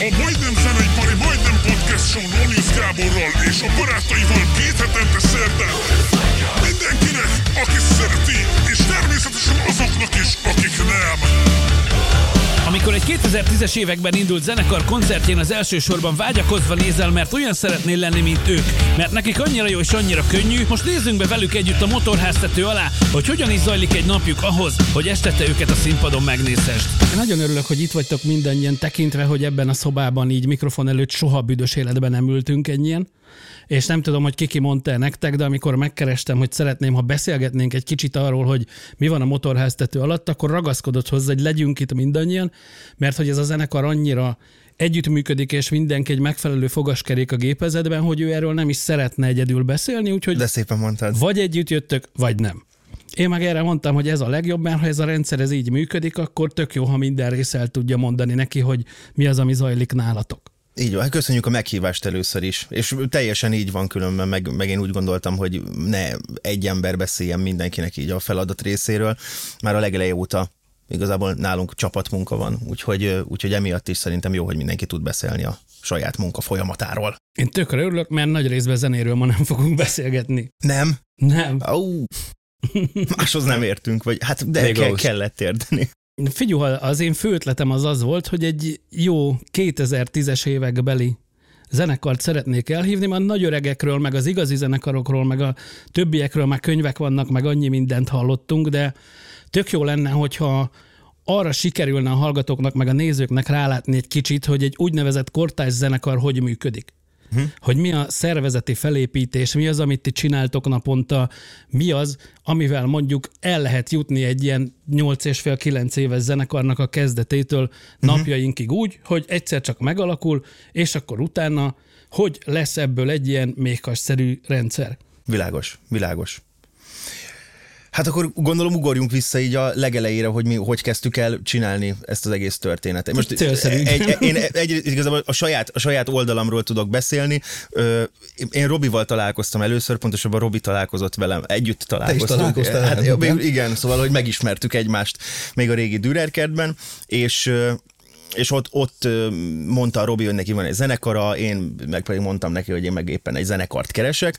A Majdnem Zeneipari Majdnem Podcast Show Lónius Gáborral és a barátaival 2 hetente szerdán. Mindenkinek, aki szereti, és természetesen azoknak is, akik nem. Amikor egy 2010-es években indult zenekar koncertjén az elsősorban vágyakozva nézel, mert olyan szeretnél lenni, mint ők, mert nekik annyira jó és annyira könnyű, most nézzünk be velük együtt a motorháztető alá, hogy hogyan is zajlik egy napjuk ahhoz, hogy este te őket a színpadon megnézhessd. Én nagyon örülök, hogy itt vagytok mindannyian, tekintve, hogy ebben a szobában így mikrofon előtt soha büdös életben nem ültünk ennyien. És nem tudom, hogy ki mondta nektek, de amikor megkerestem, hogy szeretném, ha beszélgetnénk egy kicsit arról, hogy mi van a motorháztető alatt, akkor ragaszkodott hozzá, hogy legyünk itt mindannyian, mert hogy ez a zenekar annyira együttműködik, és mindenki egy megfelelő fogaskerék a gépezetben, hogy ő erről nem is szeretne egyedül beszélni, úgyhogy de szépen mondtad. Vagy együtt jöttök, vagy nem. Én meg erre mondtam, hogy ez a legjobb, mert ha ez a rendszer ez így működik, akkor tök jó, ha minden rész el tudja mondani neki, hogy mi az, ami zajlik nálatok. Így van, köszönjük a meghívást először is, és teljesen így van különben, meg én úgy gondoltam, hogy ne egy ember beszéljen mindenkinek így a feladat részéről, már a legeleje óta igazából nálunk csapatmunka van, úgyhogy emiatt is szerintem jó, hogy mindenki tud beszélni a saját munka folyamatáról. Én tökre örülök, mert nagy részben zenéről ma nem fogunk beszélgetni. Nem? Nem. Máshoz nem értünk, vagy hát de kellett érteni. Figyelj, az én fő ötletem az volt, hogy egy jó 2010-es évekbeli zenekart szeretnék elhívni, mert a nagy öregekről, meg az igazi zenekarokról, meg a többiekről már könyvek vannak, meg annyi mindent hallottunk, de tök jó lenne, hogyha arra sikerülne a hallgatóknak, meg a nézőknek rálátni egy kicsit, hogy egy úgynevezett kortárs zenekar hogy működik. Hogy mi a szervezeti felépítés, mi az, amit ti csináltok naponta, mi az, amivel mondjuk el lehet jutni egy ilyen 8,5-9 éves zenekarnak a kezdetétől napjainkig úgy, hogy egyszer csak megalakul, és akkor utána, hogy lesz ebből egy ilyen méhkasszerű rendszer. Világos. Hát akkor gondolom ugorjunk vissza így a legelejére, hogy mi hogy kezdtük el csinálni ezt az egész történetet. Most én igazából a saját oldalamról tudok beszélni. Én Robival találkoztam először, pontosabban Robi találkozott velem, együtt találkoztunk. Te is találkoztál. Hát, igen, szóval, hogy megismertük egymást még a régi Dürerkertben, és ott mondta a Robi, hogy neki van egy zenekara, én meg pedig mondtam neki, hogy én meg éppen egy zenekart keresek,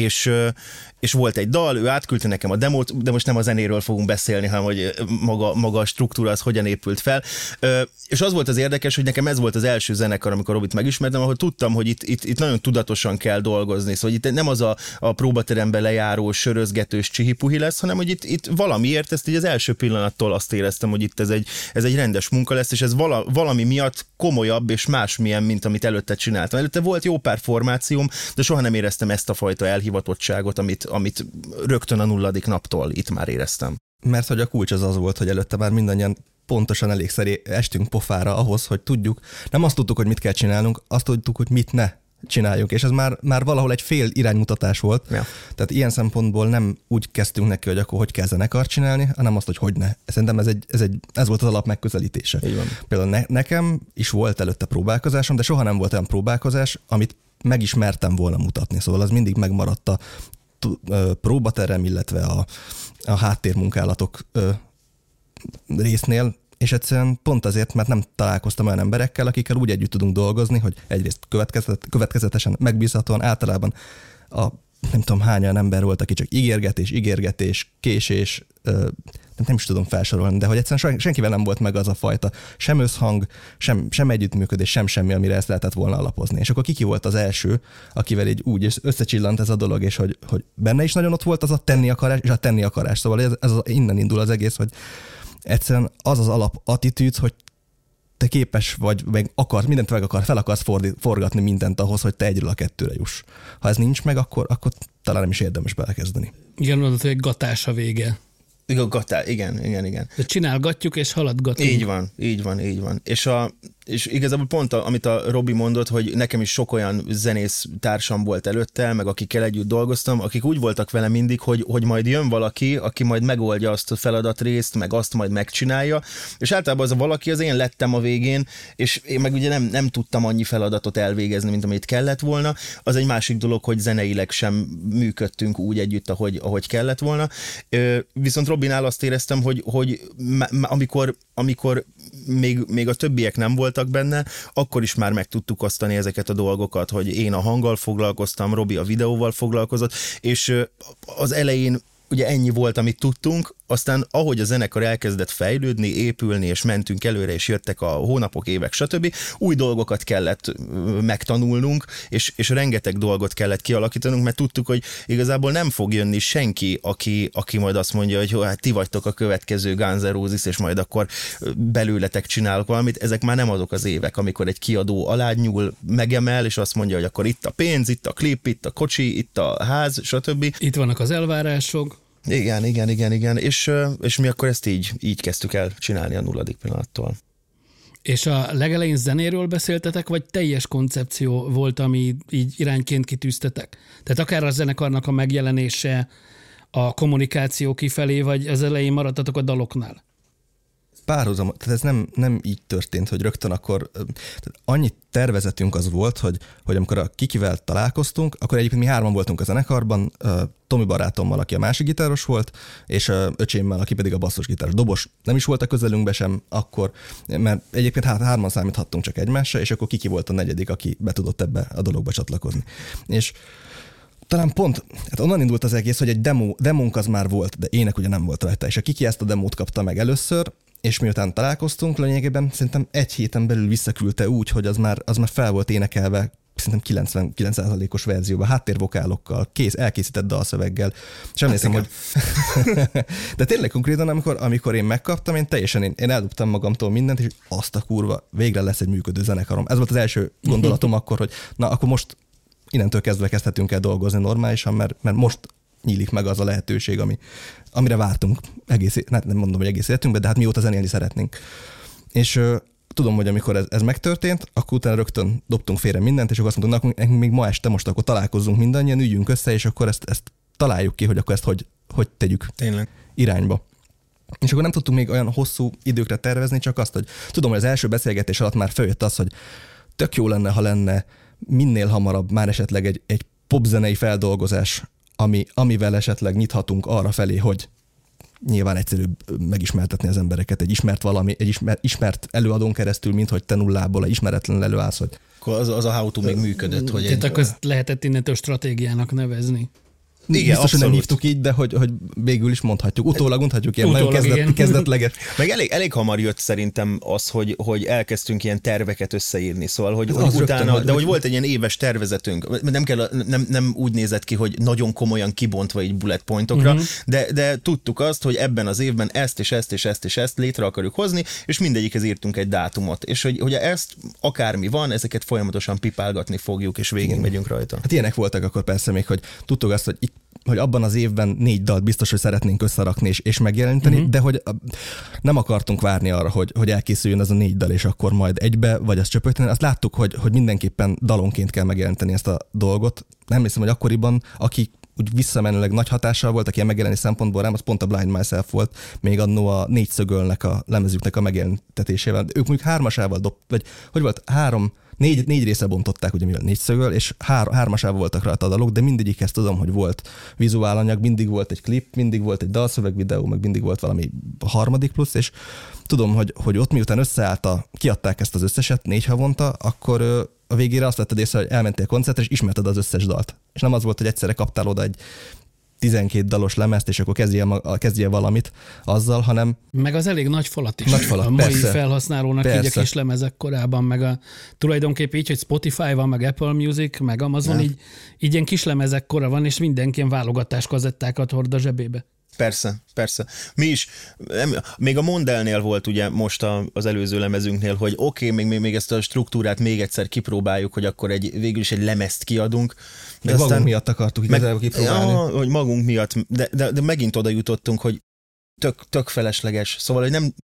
és volt egy dal, ő átküldte nekem a demót, de most nem a zenéről fogunk beszélni, hanem hogy maga a struktúra az hogyan épült fel. És az volt az érdekes, hogy nekem ez volt az első zenekar, amikor Robit megismertem, ahol tudtam, hogy itt nagyon tudatosan kell dolgozni, szóval itt nem az a próbaterembe lejáró, sörözgetős csihipuhi lesz, hanem hogy itt valamiért ezt így az első pillanattól azt éreztem, hogy itt ez egy rendes munka lesz, és ez valami miatt komolyabb és másmilyen, mint amit előtte csináltam. Előtte volt jó pár formációm, de soha nem éreztem ezt a fajta elhivatottságot, amit rögtön a 0. naptól itt már éreztem. Mert hogy a kulcs az volt, hogy előtte már mindannyian pontosan elégszer estünk pofára ahhoz, hogy tudjuk, nem azt tudtuk, hogy mit kell csinálnunk, azt tudtuk, hogy mit ne csináljunk, és ez már valahol egy fél iránymutatás volt. Ja. Tehát ilyen szempontból nem úgy kezdtünk neki, hogy akkor hogy kell zenekart csinálni, hanem azt, hogy ne. Szerintem ez volt az alap megközelítése. Például nekem is volt előtte próbálkozásom, de soha nem volt olyan próbálkozás, amit meg is mertem volna mutatni. Szóval az mindig megmaradt a próbaterem, illetve a háttérmunkálatok résznél, és egyszerűen pont azért, mert nem találkoztam olyan emberekkel, akikkel úgy együtt tudunk dolgozni, hogy egyrészt következetesen, megbízhatóan, általában nem tudom hányan ember volt, aki csak ígérgetés, késés, nem is tudom felsorolni, de hogy egyszerűen senkivel nem volt meg az a fajta sem összhang, sem együttműködés, sem semmi, amire ezt lehetett volna alapozni. És akkor Kiki volt az első, akivel így úgy összecsillant ez a dolog, és hogy benne is nagyon ott volt az a tenni akarás, és a tenni akarás. Szóval innen indul az egész, hogy egyszerűen az alap attitűd, hogy te képes vagy, meg mindent fel akarsz forgatni mindent ahhoz, hogy te egyről a kettőre juss. Ha ez nincs meg, akkor talán nem is érdemes belekezdeni. Igen, mondod, hogy egy gatás a vége. Igen. De csinálgatjuk és haladgatunk. Így van. És igazából pont, amit a Robi mondott, hogy nekem is sok olyan zenész társam volt előtte, meg akikkel együtt dolgoztam, akik úgy voltak vele mindig, hogy majd jön valaki, aki majd megoldja azt a feladatrészt, meg azt majd megcsinálja, és általában az a valaki az én lettem a végén, és én meg ugye nem tudtam annyi feladatot elvégezni, mint amit kellett volna. Az egy másik dolog, hogy zeneileg sem működtünk úgy együtt, ahogy kellett volna. Viszont Robinál azt éreztem, hogy amikor még a többiek nem voltak benne, akkor is már meg tudtuk osztani ezeket a dolgokat, hogy én a hanggal foglalkoztam, Robi a videóval foglalkozott, és az elején ugye ennyi volt, amit tudtunk, aztán ahogy a zenekar elkezdett fejlődni, épülni, és mentünk előre, és jöttek a hónapok, évek, stb. Új dolgokat kellett megtanulnunk, és rengeteg dolgot kellett kialakítanunk, mert tudtuk, hogy igazából nem fog jönni senki, aki majd azt mondja, hogy hát ti vagytok a következő Guns N' Roses, és majd akkor belőletek csinálok valamit. Ezek már nem azok az évek, amikor egy kiadó alányúl, megemel, és azt mondja, hogy akkor itt a pénz, itt a klip, itt a kocsi, itt a ház, stb. Itt vannak az elvárások. Igen, és mi akkor ezt így kezdtük el csinálni a nulladik pillanattól. És a legelején zenéről beszéltetek, vagy teljes koncepció volt, ami így irányként kitűztetek? Tehát akár a zenekarnak a megjelenése, a kommunikáció kifelé, vagy az elején maradtatok a daloknál? Párhuzam, tehát ez nem így történt, hogy rögtön akkor, annyi tervezetünk az volt, hogy amikor a Kikivel találkoztunk, akkor egyébként mi 3 voltunk a zenekarban, Tomi barátommal, aki a másik gitáros volt, és öcsémmel, aki pedig a basszusgitáros. Dobos nem is volt a közelünkbe sem akkor, mert egyébként 3-an számíthattunk csak egymásra, és akkor Kiki volt a 4., aki be tudott ebbe a dologba csatlakozni. És talán pont, hát onnan indult az egész, hogy egy demónk az már volt, de ének ugye nem volt rajta, és a Kiki ezt a demót kapta meg először, és miután találkoztunk, lényegében szerintem 1 héten belül visszaküldte úgy, hogy az már fel volt énekelve, szerintem 99%-os verzióban, háttérvokálokkal, elkészített dalszöveggel. És emlékszem, hogy... De tényleg konkrétan, amikor én megkaptam, én eldobtam magamtól mindent, és azt a kurva, végre lesz egy működő zenekarom. Ez volt az első gondolatom akkor, hogy na, akkor most innentől kezdve kezdhetünk el dolgozni normálisan, mert most nyílik meg az a lehetőség, amire vártunk nem mondom, hogy egész életünkben, de hát mióta zenélni szeretnénk. És tudom, hogy amikor ez megtörtént, akkor utána rögtön dobtunk félre mindent, és akkor azt mondtuk, nekünk még ma este most akkor találkozzunk mindannyian, üljünk össze, és akkor ezt találjuk ki, hogy akkor ezt hogy tegyük Tényleg irányba. És akkor nem tudtunk még olyan hosszú időkre tervezni, csak azt, hogy tudom, hogy az első beszélgetés alatt már följött az, hogy tök jó lenne, ha lenne minél hamarabb már esetleg egy popzenei feldolgozás, amivel esetleg nyithatunk arra felé, hogy nyilván egyszerűbb megismertetni az embereket egy ismert előadón keresztül, mint hogy te nullából egy ismeretlen előállsz. Hogy... Az a how to még működött. Hogy tehát akkor ezt lehetett innentől stratégiának nevezni. Igen, biztos, hogy nem hívtuk így, de hogy végül is mondhatjuk. Utólag mondhatjuk, ilyen nagyon kezdetleges. Meg elég hamar jött szerintem az, hogy elkezdtünk ilyen terveket összeírni. Szóval, hogy utána, rögtön, de hogy volt egy ilyen éves tervezetünk. Nem úgy nézett ki, hogy nagyon komolyan kibontva így bullet pointokra, de tudtuk azt, hogy ebben az évben ezt és ezt és ezt és ezt létre akarjuk hozni, és mindegyikhez írtunk egy dátumot. És hogy ezt akármi van, ezeket folyamatosan pipálgatni fogjuk, és végig megyünk rajta. Hát ilyenek voltak akkor persze még, hogy tudtuk azt, hogy abban az évben 4 dalt biztos, hogy szeretnénk összerakni és megjelenteni, de hogy nem akartunk várni arra, hogy elkészüljön az a 4 dal, és akkor majd egybe, vagy azt csöpögteni. Azt láttuk, hogy mindenképpen dalonként kell megjelenteni ezt a dolgot. Nem hiszem, hogy akkoriban, aki úgy visszamenőleg nagy hatással volt, aki ilyen megjelenés szempontból rám, az pont a Blind Myself volt, még annó a 4 szögölnek a lemezüknek a megjelentetésével. Ők mondjuk 3-asával vagy hogy volt, 4 része bontották, ugye mivel 4 szögöl, és 3-asával voltak rajta a dalok, de mindegyikhez tudom, hogy volt vizuálanyag, mindig volt egy klip, mindig volt egy dalszöveg videó, meg mindig volt valami harmadik plusz, és tudom, hogy ott miután kiadták ezt az összeset 4 havonta, akkor a végére azt vetted észre, hogy elmentél koncertre, és ismerted az összes dalt. És nem az volt, hogy egyszerre kaptál oda egy 12 dalos lemezt, és akkor kezdjél valamit azzal, hanem... Meg az elég nagy falat is. Nagy falat, a mai persze. felhasználónak így a kis lemezek korában, meg tulajdonképpen így, hogy Spotify van, meg Apple Music, meg Amazon, így ilyen kis lemezek kora van, és mindenki ilyen válogatás kazettákat hord a zsebébe. Persze. Mi is, még a Mondelnél volt ugye most az előző lemezünknél, hogy oké, még ezt a struktúrát még egyszer kipróbáljuk, hogy akkor végül is egy lemezt kiadunk. De aztán magunk miatt akartuk igazából kipróbálni. Hogy magunk miatt, de megint oda jutottunk, hogy tök felesleges. Szóval, hogy nem,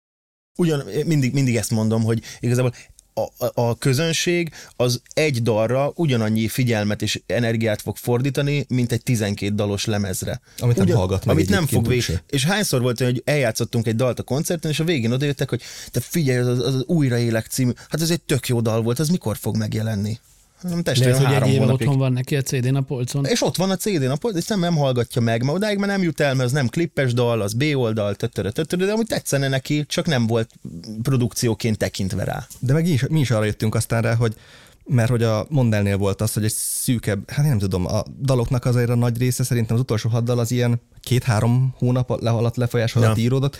mindig ezt mondom, hogy igazából a közönség az egy dalra ugyanannyi figyelmet és energiát fog fordítani, mint egy 12 dalos lemezre. Amit nem hallgat meg. Amit nem fog végig. És hányszor volt, hogy eljátszottunk egy dalt a koncerten, és a végén odajöttek, hogy te figyelj, az Újra élek című, hát ez egy tök jó dal volt, az mikor fog megjelenni? Lehet, hogy egy éve otthon van neki a CD-n a polcon. És ott van a CD-n a polcon, és nem hallgatja meg, mert odáig már nem jut el, mert az nem klippes dal, az B-oldal, de amúgy tetszene neki, csak nem volt produkcióként tekintve rá. De meg mi is arra jöttünk aztán rá, hogy mert hogy a Mondelnél volt az, hogy egy szűkebb, hát nem tudom, a daloknak azért a nagy része szerintem az utolsó 6 dal az ilyen 2-3 hónap alatt lefolyás alatt íródott,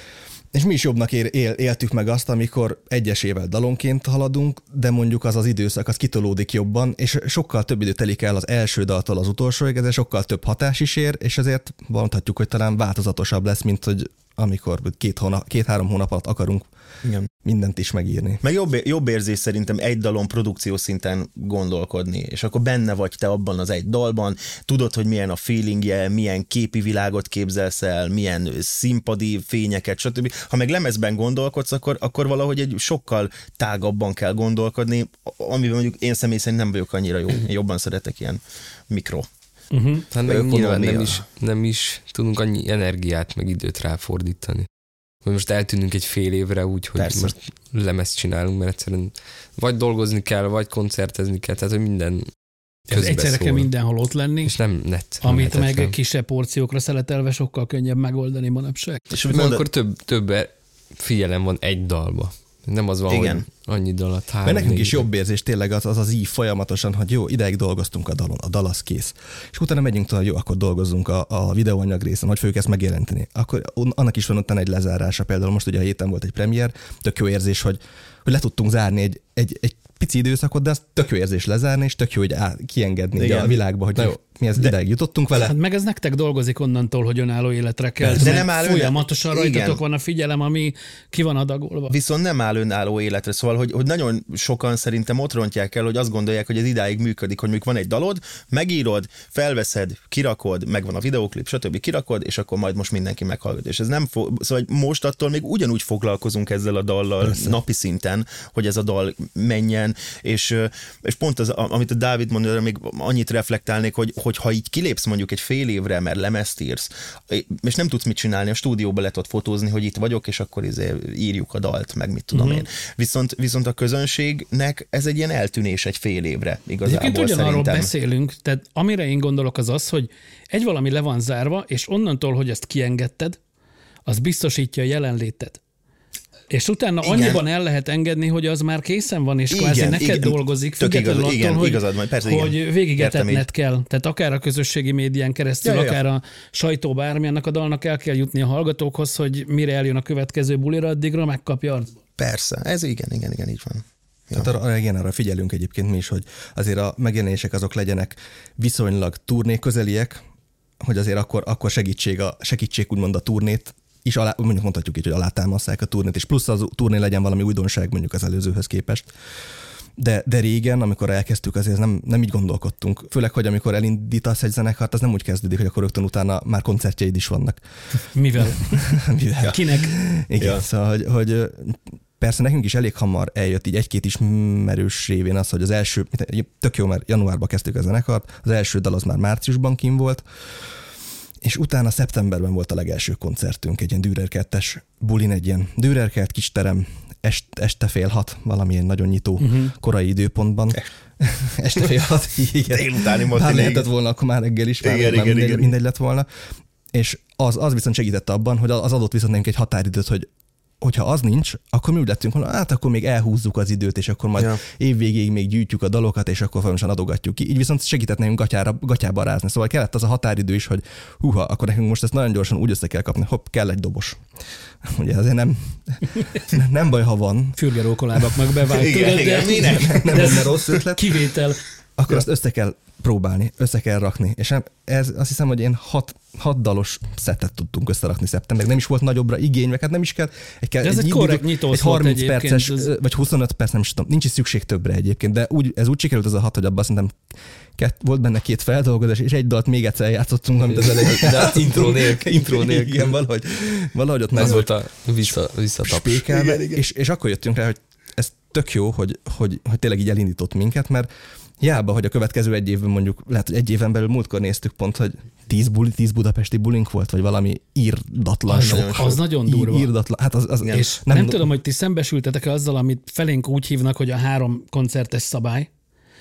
és mi is jobbnak éltük meg azt, amikor egyesével dalonként haladunk, de mondjuk az időszak az kitolódik jobban, és sokkal több idő telik el az első daltól az utolsóig, ezért sokkal több hatás is ér, és ezért mondhatjuk, hogy talán változatosabb lesz, mint hogy amikor 2-3 hónap alatt akarunk mindent is megírni. Meg jobb érzés szerintem egy dalon produkció szinten gondolkodni, és akkor benne vagy te abban az egy dalban, tudod, hogy milyen a feelingje, milyen képi világot képzelsz el, milyen színpadi fényeket, stb. Ha meg lemezben gondolkodsz, akkor valahogy egy sokkal tágabban kell gondolkodni, amiben mondjuk én személy szerint nem vagyok annyira jó. Én jobban szeretek ilyen mikro. Hát meg nyilván nem is tudunk annyi energiát meg időt ráfordítani. Most eltűnünk egy fél évre úgy, hogy most lemezt csinálunk, mert egyszerűen vagy dolgozni kell, vagy koncertezni kell, tehát hogy minden egyszerre kell mindenhol ott lenni, és nem amit meg kisebb porciókra szeletelve sokkal könnyebb megoldani manapság. És akkor több figyelem van egy dalba. Nem az van, hogy annyi dalat 3. Mert nekünk is jobb érzés tényleg az ív folyamatosan, hogy jó, ideig dolgoztunk a dalon, a dal az kész. És utána megyünk tovább, jó, akkor dolgozzunk a videóanyag részen, hogy fogjuk ezt megjelenteni. Akkor annak is van utána egy lezárása. Például most ugye a héten volt egy premier, tök jó érzés, hogy le tudtunk zárni egy pici időszakot, de az tök jó érzés lezárni, és tök jó, hogy kiengedni a világba, hogy mi ezt ideig jutottunk vele. Hát meg ez nektek dolgozik onnantól, hogy önálló életre kell. De nem áll folyamatosan rajtatok van a figyelem, ami ki van adagolva. Viszont nem áll önálló életre, szóval, hogy nagyon sokan szerintem ott rontják el, hogy azt gondolják, hogy ez idáig működik, hogy mondjuk van egy dalod, megírod, felveszed, kirakod, megvan a videóklip, stb. Kirakod, és akkor majd most mindenki meghallgat. És ez nem szóval most attól még ugyanúgy foglalkozunk ezzel a dallal napi szinten, hogy ez a dal menjen, és pont az, amit a Dávid mondja, még annyit reflektálnék, hogy ha így kilépsz mondjuk egy fél évre, mert lemezt írsz, és nem tudsz mit csinálni, a stúdióba le tudod fotózni, hogy itt vagyok, és akkor írjuk a dalt, meg mit tudom én. Viszont a közönségnek ez egy ilyen eltűnés egy fél évre, igazából szerintem. Ugyanarról beszélünk, tehát amire én gondolok az, hogy egy valami le van zárva, és onnantól, hogy ezt kiengedted, az biztosítja a jelenlétet. És utána annyiban el lehet engedni, hogy az már készen van, és kvázi neked dolgozik, függetlenül attól, hogy végigetetned kell. Tehát akár a közösségi médián keresztül, akár a sajtó bármilyennek a dalnak el kell jutni a hallgatókhoz, hogy mire eljön a következő bulira, addigra megkapja arcba. Persze, ez igen, így van. Ja. Tehát arra figyelünk egyébként mi is, hogy azért a megjelenések azok legyenek viszonylag turné közeliek, hogy azért akkor segítség úgymond a turnét, és mondjuk mondhatjuk így, hogy alátámasszák a turnét, és plusz az turné legyen valami újdonság mondjuk az előzőhöz képest. De régen, amikor elkezdtük, azért nem így gondolkodtunk. Főleg, hogy amikor elindítasz egy zenekart, az nem úgy kezdődik, hogy akkor rögtön utána már koncertjeid is vannak. Mivel? Kinek? Igen, ja. Szóval, hogy persze nekünk is elég hamar eljött így egy-két ismerős révén az, hogy az első, tök jó, mert januárban kezdtük a zenekart, az első dal az már márciusban kint volt, és utána szeptemberben volt a legelső koncertünk, egy ilyen Dürerkertes bulin, egy ilyen Dürerkert kis terem, este 5:30, valamilyen nagyon nyitó korai időpontban. Este 5:30, igen. Délutáni már lehetett volna, akkor már reggel is, mindegy lett volna. És az viszont segített abban, hogy az adott viszont nekünk egy határidőt, hogyha az nincs, akkor mi úgy lettünk, hogy hát akkor még elhúzzuk az időt, és akkor majd évvégéig még gyűjtjük a dalokat, és akkor folyamatosan adogatjuk ki. Így viszont segített nekünk gatyába rázni. Szóval kellett az a határidő is, hogy akkor nekünk most ezt nagyon gyorsan úgy össze kell kapni, hopp, kell egy dobos. Ugye azért nem baj, ha van. Fürgerókolábak meg bevált. Nem lenne rossz ötlet. Kivétel. Akkor azt össze kell próbálni, össze kell rakni. És ez azt hiszem, hogy ilyen 6 dalos szettet tudtunk összerakni szeptemberben. Nem is volt nagyobbra igény, hát nem is kell. Ez egy korrekt nyitós egy 30 perces, vagy 25 perc, nem is tudom. Nincs is szükség többre egyébként, de ez úgy sikerült az a 6, hogy abban szerintem volt benne 2 feldolgozás, és egy dalt még egyszer játszottunk, amit az elején. Intro nélkül. Igen, valahogy ott az volt a visszataps. És akkor jöttünk rá, hogy ez tök jó, hogy tényleg így elindított minket, mert hiába, hogy a következő egy évben mondjuk, lehet, hogy egy éven belül múltkor néztük pont, hogy 10 budapesti bulink volt, vagy valami írdatlan sok. Az nagyon durva. Írdatlan. Hát és nem tudom, hogy ti szembesültetek-e azzal, amit felénk úgy hívnak, hogy a 3 koncertes szabály,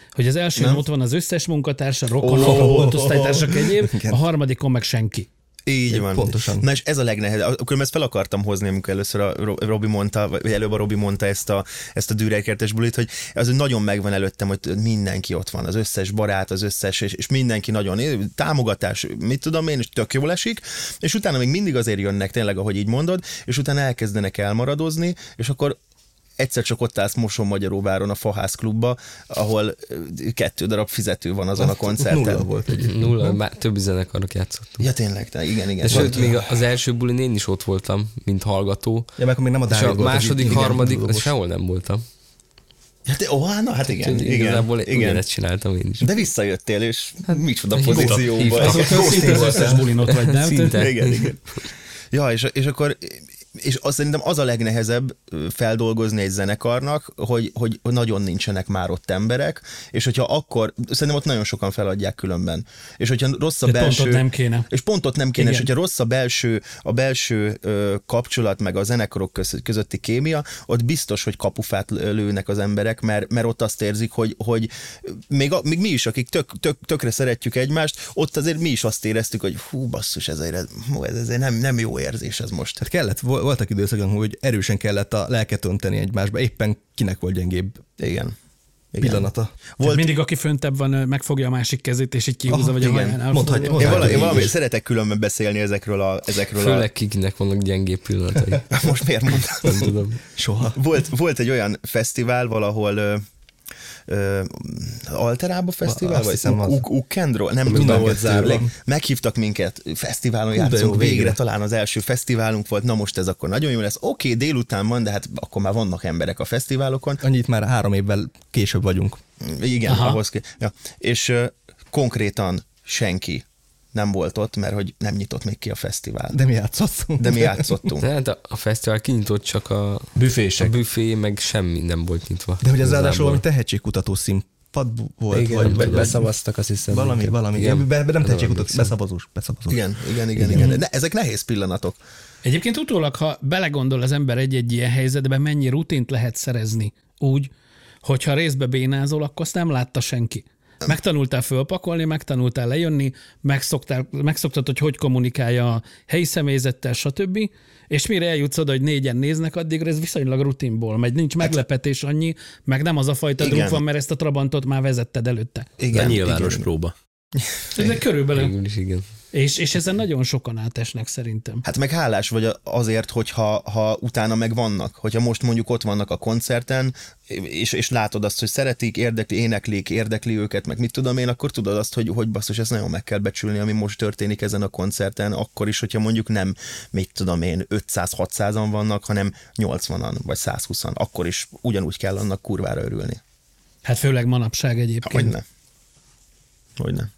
hogy az elsőn ott van az összes munkatársa, rokonok, a boltosztálytársak egyéb, a harmadikon meg senki. Így van. Pontosan. Na és ez a legnehezebb. Akkor ezt fel akartam hozni, amikor először Robi mondta, vagy előbb a Robi mondta ezt a Dürerkertes bulit, hogy az nagyon megvan előttem, hogy mindenki ott van, az összes barát, az összes, és mindenki nagyon támogatás, mit tudom én, és tök jól esik, és utána még mindig azért jönnek tényleg, ahogy így mondod, és utána elkezdenek elmaradozni, és akkor egyszer csak ott állsz Mosonmagyaróváron a Fahász klubba, ahol 2 darab fizető van azon a koncerten. 0 volt. 0, már több zenekarnak játszottunk. Ja tényleg, igen. De sőt, még az első bulin én is ott voltam, mint hallgató. Ja, mert még nem a és a második, harmadik, sehol nem voltam. Na hát igen. Igazából ugyanezt csináltam én is. De visszajöttél, és micsoda pozícióban. Szinte az összes bulin ott vagy, nem? Szinte. Igen. Ja, és akkor és azt szerintem az a legnehezebb feldolgozni egy zenekarnak, hogy nagyon nincsenek már ott emberek, és hogyha akkor, szerintem ott nagyon sokan feladják különben. És hogyha rossz a belső... Pont ott nem kéne. És pont ott nem kéne, és hogyha rossz a belső kapcsolat, meg a zenekarok közötti kémia, ott biztos, hogy kapufát lőnek az emberek, mert ott azt érzik, hogy még mi is, akik tökre szeretjük egymást, ott azért mi is azt éreztük, hogy hú, basszus, ez nem jó érzés ez most. Hát voltak időszakon, hogy erősen kellett a lelket önteni egymásba, éppen kinek volt gyengébb pillanata. Volt mindig, aki föntebb van, megfogja a másik kezét, és így kihúzza, vagy a haján elfordul. Én valami szeretek különben beszélni ezekről Főleg kiknek vannak gyengébb pillanatai. Most miért mondtam? Nem tudom. Soha. Volt egy olyan fesztivál valahol, Alterába fesztivál, vagy Ukendról? Nem tudom, hogy zárva. Meghívtak minket, fesztiválon játszunk, végre talán az első fesztiválunk volt, na most ez akkor nagyon jó lesz. Oké, délután van, de hát akkor már vannak emberek a fesztiválokon. Annyit már 3 évvel később vagyunk. Igen, ahhoz ja. És konkrétan senki nem volt ott, mert hogy nem nyitott még ki a fesztivál. De mi játszottunk. De a fesztivál kinyitott, csak a büfé, meg semmi nem volt nyitva. De hogy az ráadásul valami tehetségkutató színpad volt. Igen, vagy beszavaztak, azt hiszem. Valami. Nem tehetségkutató, beszavazós. Igen. De ezek nehéz pillanatok. Egyébként utólag, ha belegondol az ember egy ilyen helyzetben, mennyi rutint lehet szerezni úgy, hogyha részbe bénázol, akkor azt nem látta senki. Megtanultál fölpakolni, megtanultál lejönni, megszoktad, hogy kommunikálja a helyi személyzettel, stb. És mire eljutsz oda, hogy 4-en néznek, addigra ez viszonylag rutinból megy. Nincs meglepetés annyi, meg nem az a fajta druk van, mert ezt a Trabantot már vezetted előtte. Igen, de nyilvános próba. De körülbelül. Igen. És ezen nagyon sokan átesnek szerintem. Hát meg hálás vagy azért, hogyha utána meg vannak. Hogyha most mondjuk ott vannak a koncerten, és látod azt, hogy szeretik, érdekli őket, meg mit tudom én, akkor tudod azt, hogy basszus, ezt nagyon meg kell becsülni, ami most történik ezen a koncerten, akkor is, hogyha mondjuk nem, mit tudom én, 500-600-an vannak, hanem 80-an, vagy 120-an, akkor is ugyanúgy kell annak kurvára örülni. Hát főleg manapság egyébként. Hogyne.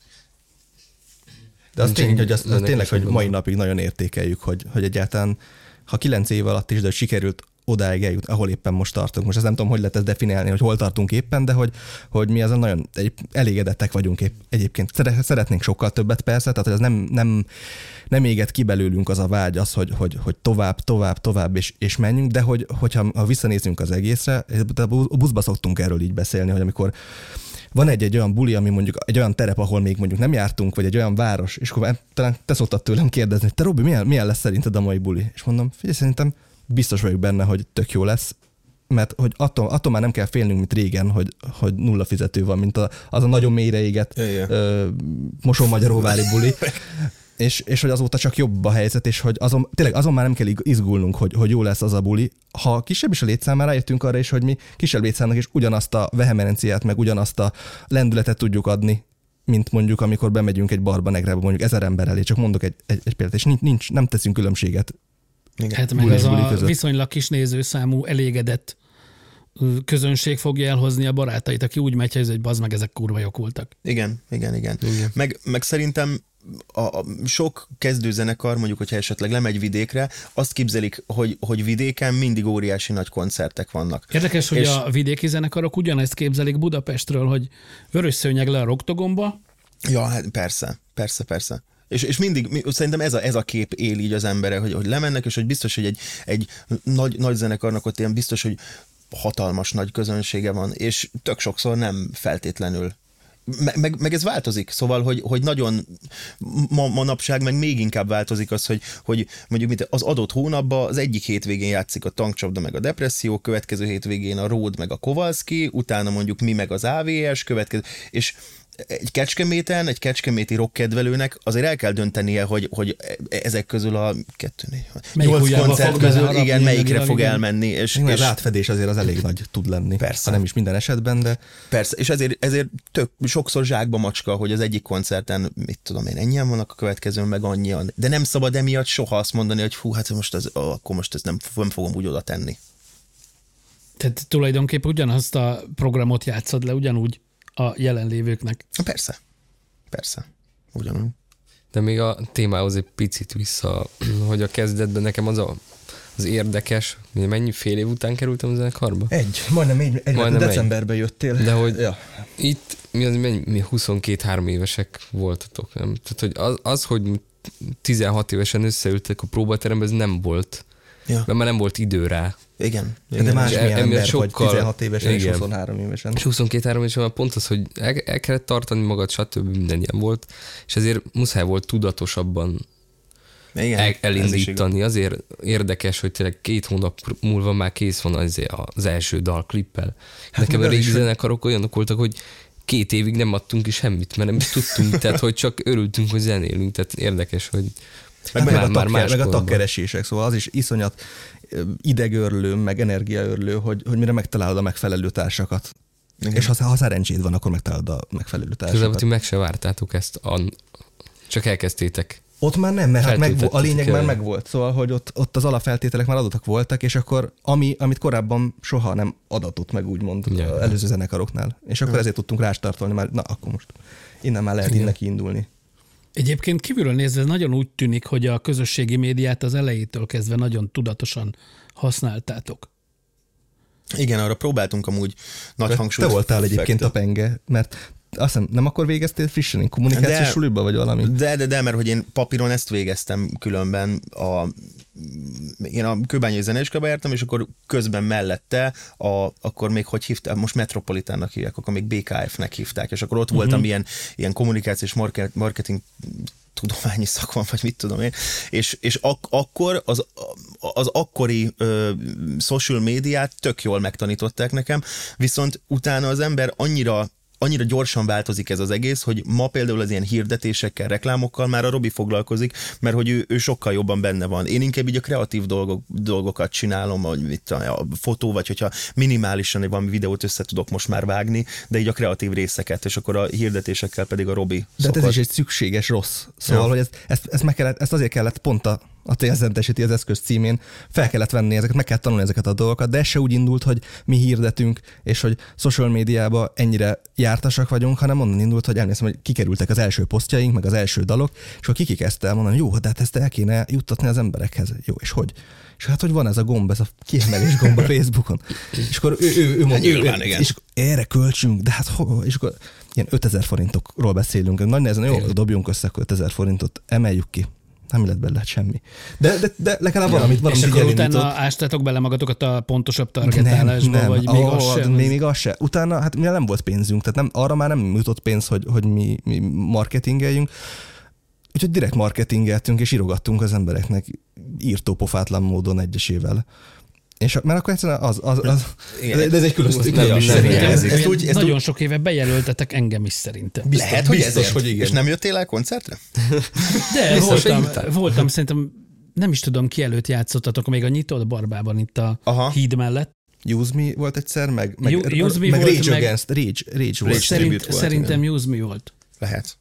De az tény, hogy az tényleg, hogy mai napig nagyon értékeljük, hogy egyáltalán, ha 9 év alatt is, de sikerült odáig eljut, ahol éppen most tartunk. Most ezt nem tudom, hogy lehet ezt definiálni, hogy hol tartunk éppen, de hogy mi azon nagyon elégedettek vagyunk egyébként. Szeretnénk sokkal többet persze, tehát hogy az nem éget ki belőlünk az a vágy, az, hogy tovább és menjünk, de hogyha visszanézünk az egészre, a buszba szoktunk erről így beszélni, hogy amikor van egy olyan buli, ami mondjuk egy olyan terep, ahol még mondjuk nem jártunk, vagy egy olyan város, és akkor talán te szoktad tőlem kérdezni, hogy te Robi, milyen lesz szerinted a mai buli? És mondom, figyelj, szerintem biztos vagyok benne, hogy tök jó lesz, mert hogy attól már nem kell félnünk, mint régen, hogy 0 fizető van, mint az a nagyon mélyre égett Mosonmagyaróvári buli. És hogy azóta csak jobb a helyzet, és hogy tényleg azon már nem kell izgulnunk, hogy jó lesz az a buli. Ha kisebb is a létszám, már rájöttünk arra is, hogy mi kisebb létszámnak is ugyanazt a vehemenciát, meg ugyanazt a lendületet tudjuk adni, mint mondjuk, amikor bemegyünk egy barba negrába, mondjuk 1000 ember elé, csak mondok egy példát, és nem teszünk különbséget. Hát meg az a viszonylag kis nézőszámú elégedett közönség fogja elhozni a barátait, aki úgy megy, hogy bazd meg, ezek kurva jók voltak. Igen. Meg szerintem a sok kezdőzenekar, mondjuk, hogyha esetleg lemegy vidékre, azt képzelik, hogy vidéken mindig óriási nagy koncertek vannak. Érdekes, hogy a vidéki zenekarok ugyanezt képzelik Budapestről, hogy vörös szőnyeg le a Roktogomba. Ja, hát persze. És mindig, szerintem ez a kép él így az embere, hogy lemennek, és hogy biztos, hogy egy nagy zenekarnak ott ilyen biztos, hogy hatalmas nagy közönsége van, és tök sokszor nem feltétlenül. Meg ez változik, szóval, hogy nagyon manapság meg még inkább változik az, hogy mondjuk az adott hónapban az egyik hétvégén játszik a Tankcsapda meg a Depresszió, következő hétvégén a Ród meg a Kovalszki, utána mondjuk mi meg az AVS, következő, és egy kecskeméti rockkedvelőnek azért el kell döntenie, hogy ezek közül a 8 koncert közül, igen, melyikre fog elmenni. És az átfedés azért az elég nagy tud lenni. Persze. Ha nem is minden esetben, de... Persze, és ezért tök sokszor zsákba macska, hogy az egyik koncerten, mit tudom én, ennyien vannak, a következőn meg annyian. De nem szabad emiatt soha azt mondani, hogy hú, hát akkor most ezt nem fogom úgy oda tenni. Tehát tulajdonképpen ugyanazt a programot játszod le, ugyanúgy a jelenlévőknek. Persze. Ugyanúgy. De még a témához egy picit vissza, hogy a kezdetben nekem az érdekes, mennyi fél év után kerültem a zenekarba? Majdnem decemberben jöttél. De hogy itt mi 22-3 évesek voltatok, nem? Tehát, hogy az, hogy 16 évesen összeültek a próbateremben, ez nem volt. Ja. Mert már nem volt idő rá. Igen. De másmilyen ember sokkal, vagy 16 évesen és 23 évesen. És 22-3 évesen pont az, hogy el kellett tartani magad, stb. Minden ilyen volt, és ezért muszáj volt tudatosabban elindítani. Azért érdekes, hogy tényleg 2 hónap múlva már kész van az első dal klippel. Hát nekem a régi zenekarok olyanok voltak, hogy 2 évig nem adtunk ki semmit, mert nem is tudtunk, tehát hogy csak örültünk, hogy zenélünk, tehát érdekes, hogy meg a tagkeresések, szóval az is iszonyat idegörlő, meg energiaörlő, hogy mire megtalálod a megfelelő társakat. Igen. És ha szerencséd van, akkor megtalálod a megfelelő társakat. Közben, hogy meg se vártátok ezt, csak elkezdtétek. Ott már nem, mert a lényeg már megvolt, szóval, hogy ott az alapfeltételek már adottak voltak, és akkor amit korábban soha nem adatott meg, úgymond előző zenekaroknál. És akkor ezért tudtunk rástartolni már, na akkor most innen már lehet neki indulni. Egyébként kívülről nézve nagyon úgy tűnik, hogy a közösségi médiát az elejétől kezdve nagyon tudatosan használtátok. Igen, arra próbáltunk amúgy nagy hangsúlyt. Te voltál egyébként a penge, mert azt hiszem, nem akkor végeztél frissen kommunikációs suliba, vagy valami? De, mert hogy én papíron ezt végeztem különben, én a Kőbányai Zeneiskolába jártam, és akkor közben mellette, akkor még hogy hívták, most Metropolitánnak hívják, akkor még BKF-nek hívták, és akkor ott voltam ilyen kommunikációs marketing tudományi szakon, vagy mit tudom én, és akkor az akkori social médiát tök jól megtanították nekem, viszont utána az ember annyira gyorsan változik ez az egész, hogy ma például az ilyen hirdetésekkel, reklámokkal már a Robi foglalkozik, mert hogy ő sokkal jobban benne van. Én inkább így a kreatív dolgokat csinálom, hogy a fotó, vagy hogyha minimálisan valami videót össze tudok most már vágni, de így a kreatív részeket, és akkor a hirdetésekkel pedig a Robi szokott. De ez is egy szükséges rossz. Szóval, hogy ezt azért kellett pont a célzentesíti az eszköz címén fel kellett venni ezeket, meg kell tanulni ezeket a dolgokat, de ez se úgy indult, hogy mi hirdetünk, és hogy social médiában ennyire jártasak vagyunk, hanem onnan indult, hogy elmészem, hogy kikerültek az első posztjaink, meg az első dalok, és akkor kiki kezdte el mondani, jó, de hát ezt el kéne juttatni az emberekhez. Jó, és hogy? És hát, hogy van ez a gomb, ez a kiemelés gomb a Facebookon. És akkor ő mondja, és erre költsünk, de hát és akkor ilyen 5000 forintokról beszélünk. Nagy nehezen, jó, dobjunk össze 5000 forintot, emeljük ki. Nem lett belőle semmi. De legalább valamit és akkor utána ástátok bele magatokat a pontosabb targetálásba, nem. Vagy még az sem? Még az se. Utána, hát mivel nem volt pénzünk, tehát arra már nem jutott pénz, hogy mi marketingeljünk. Úgyhogy direkt marketingeltünk, és írogattunk az embereknek írtópofátlan módon egyesével. És mert akkor egyszerűen de ez egy külön nagyon sok éve bejelöltetek engem is szerintem. Lehet, hogy ezért, hogy igen. És nem jöttél el koncertre? De voltam, szerintem nem is tudom, ki előtt játszottatok, még a nyitott barbában itt a híd mellett. Use Me volt egyszer, meg Rage Against, Rage volt. Szerintem Use Me volt. Lehet.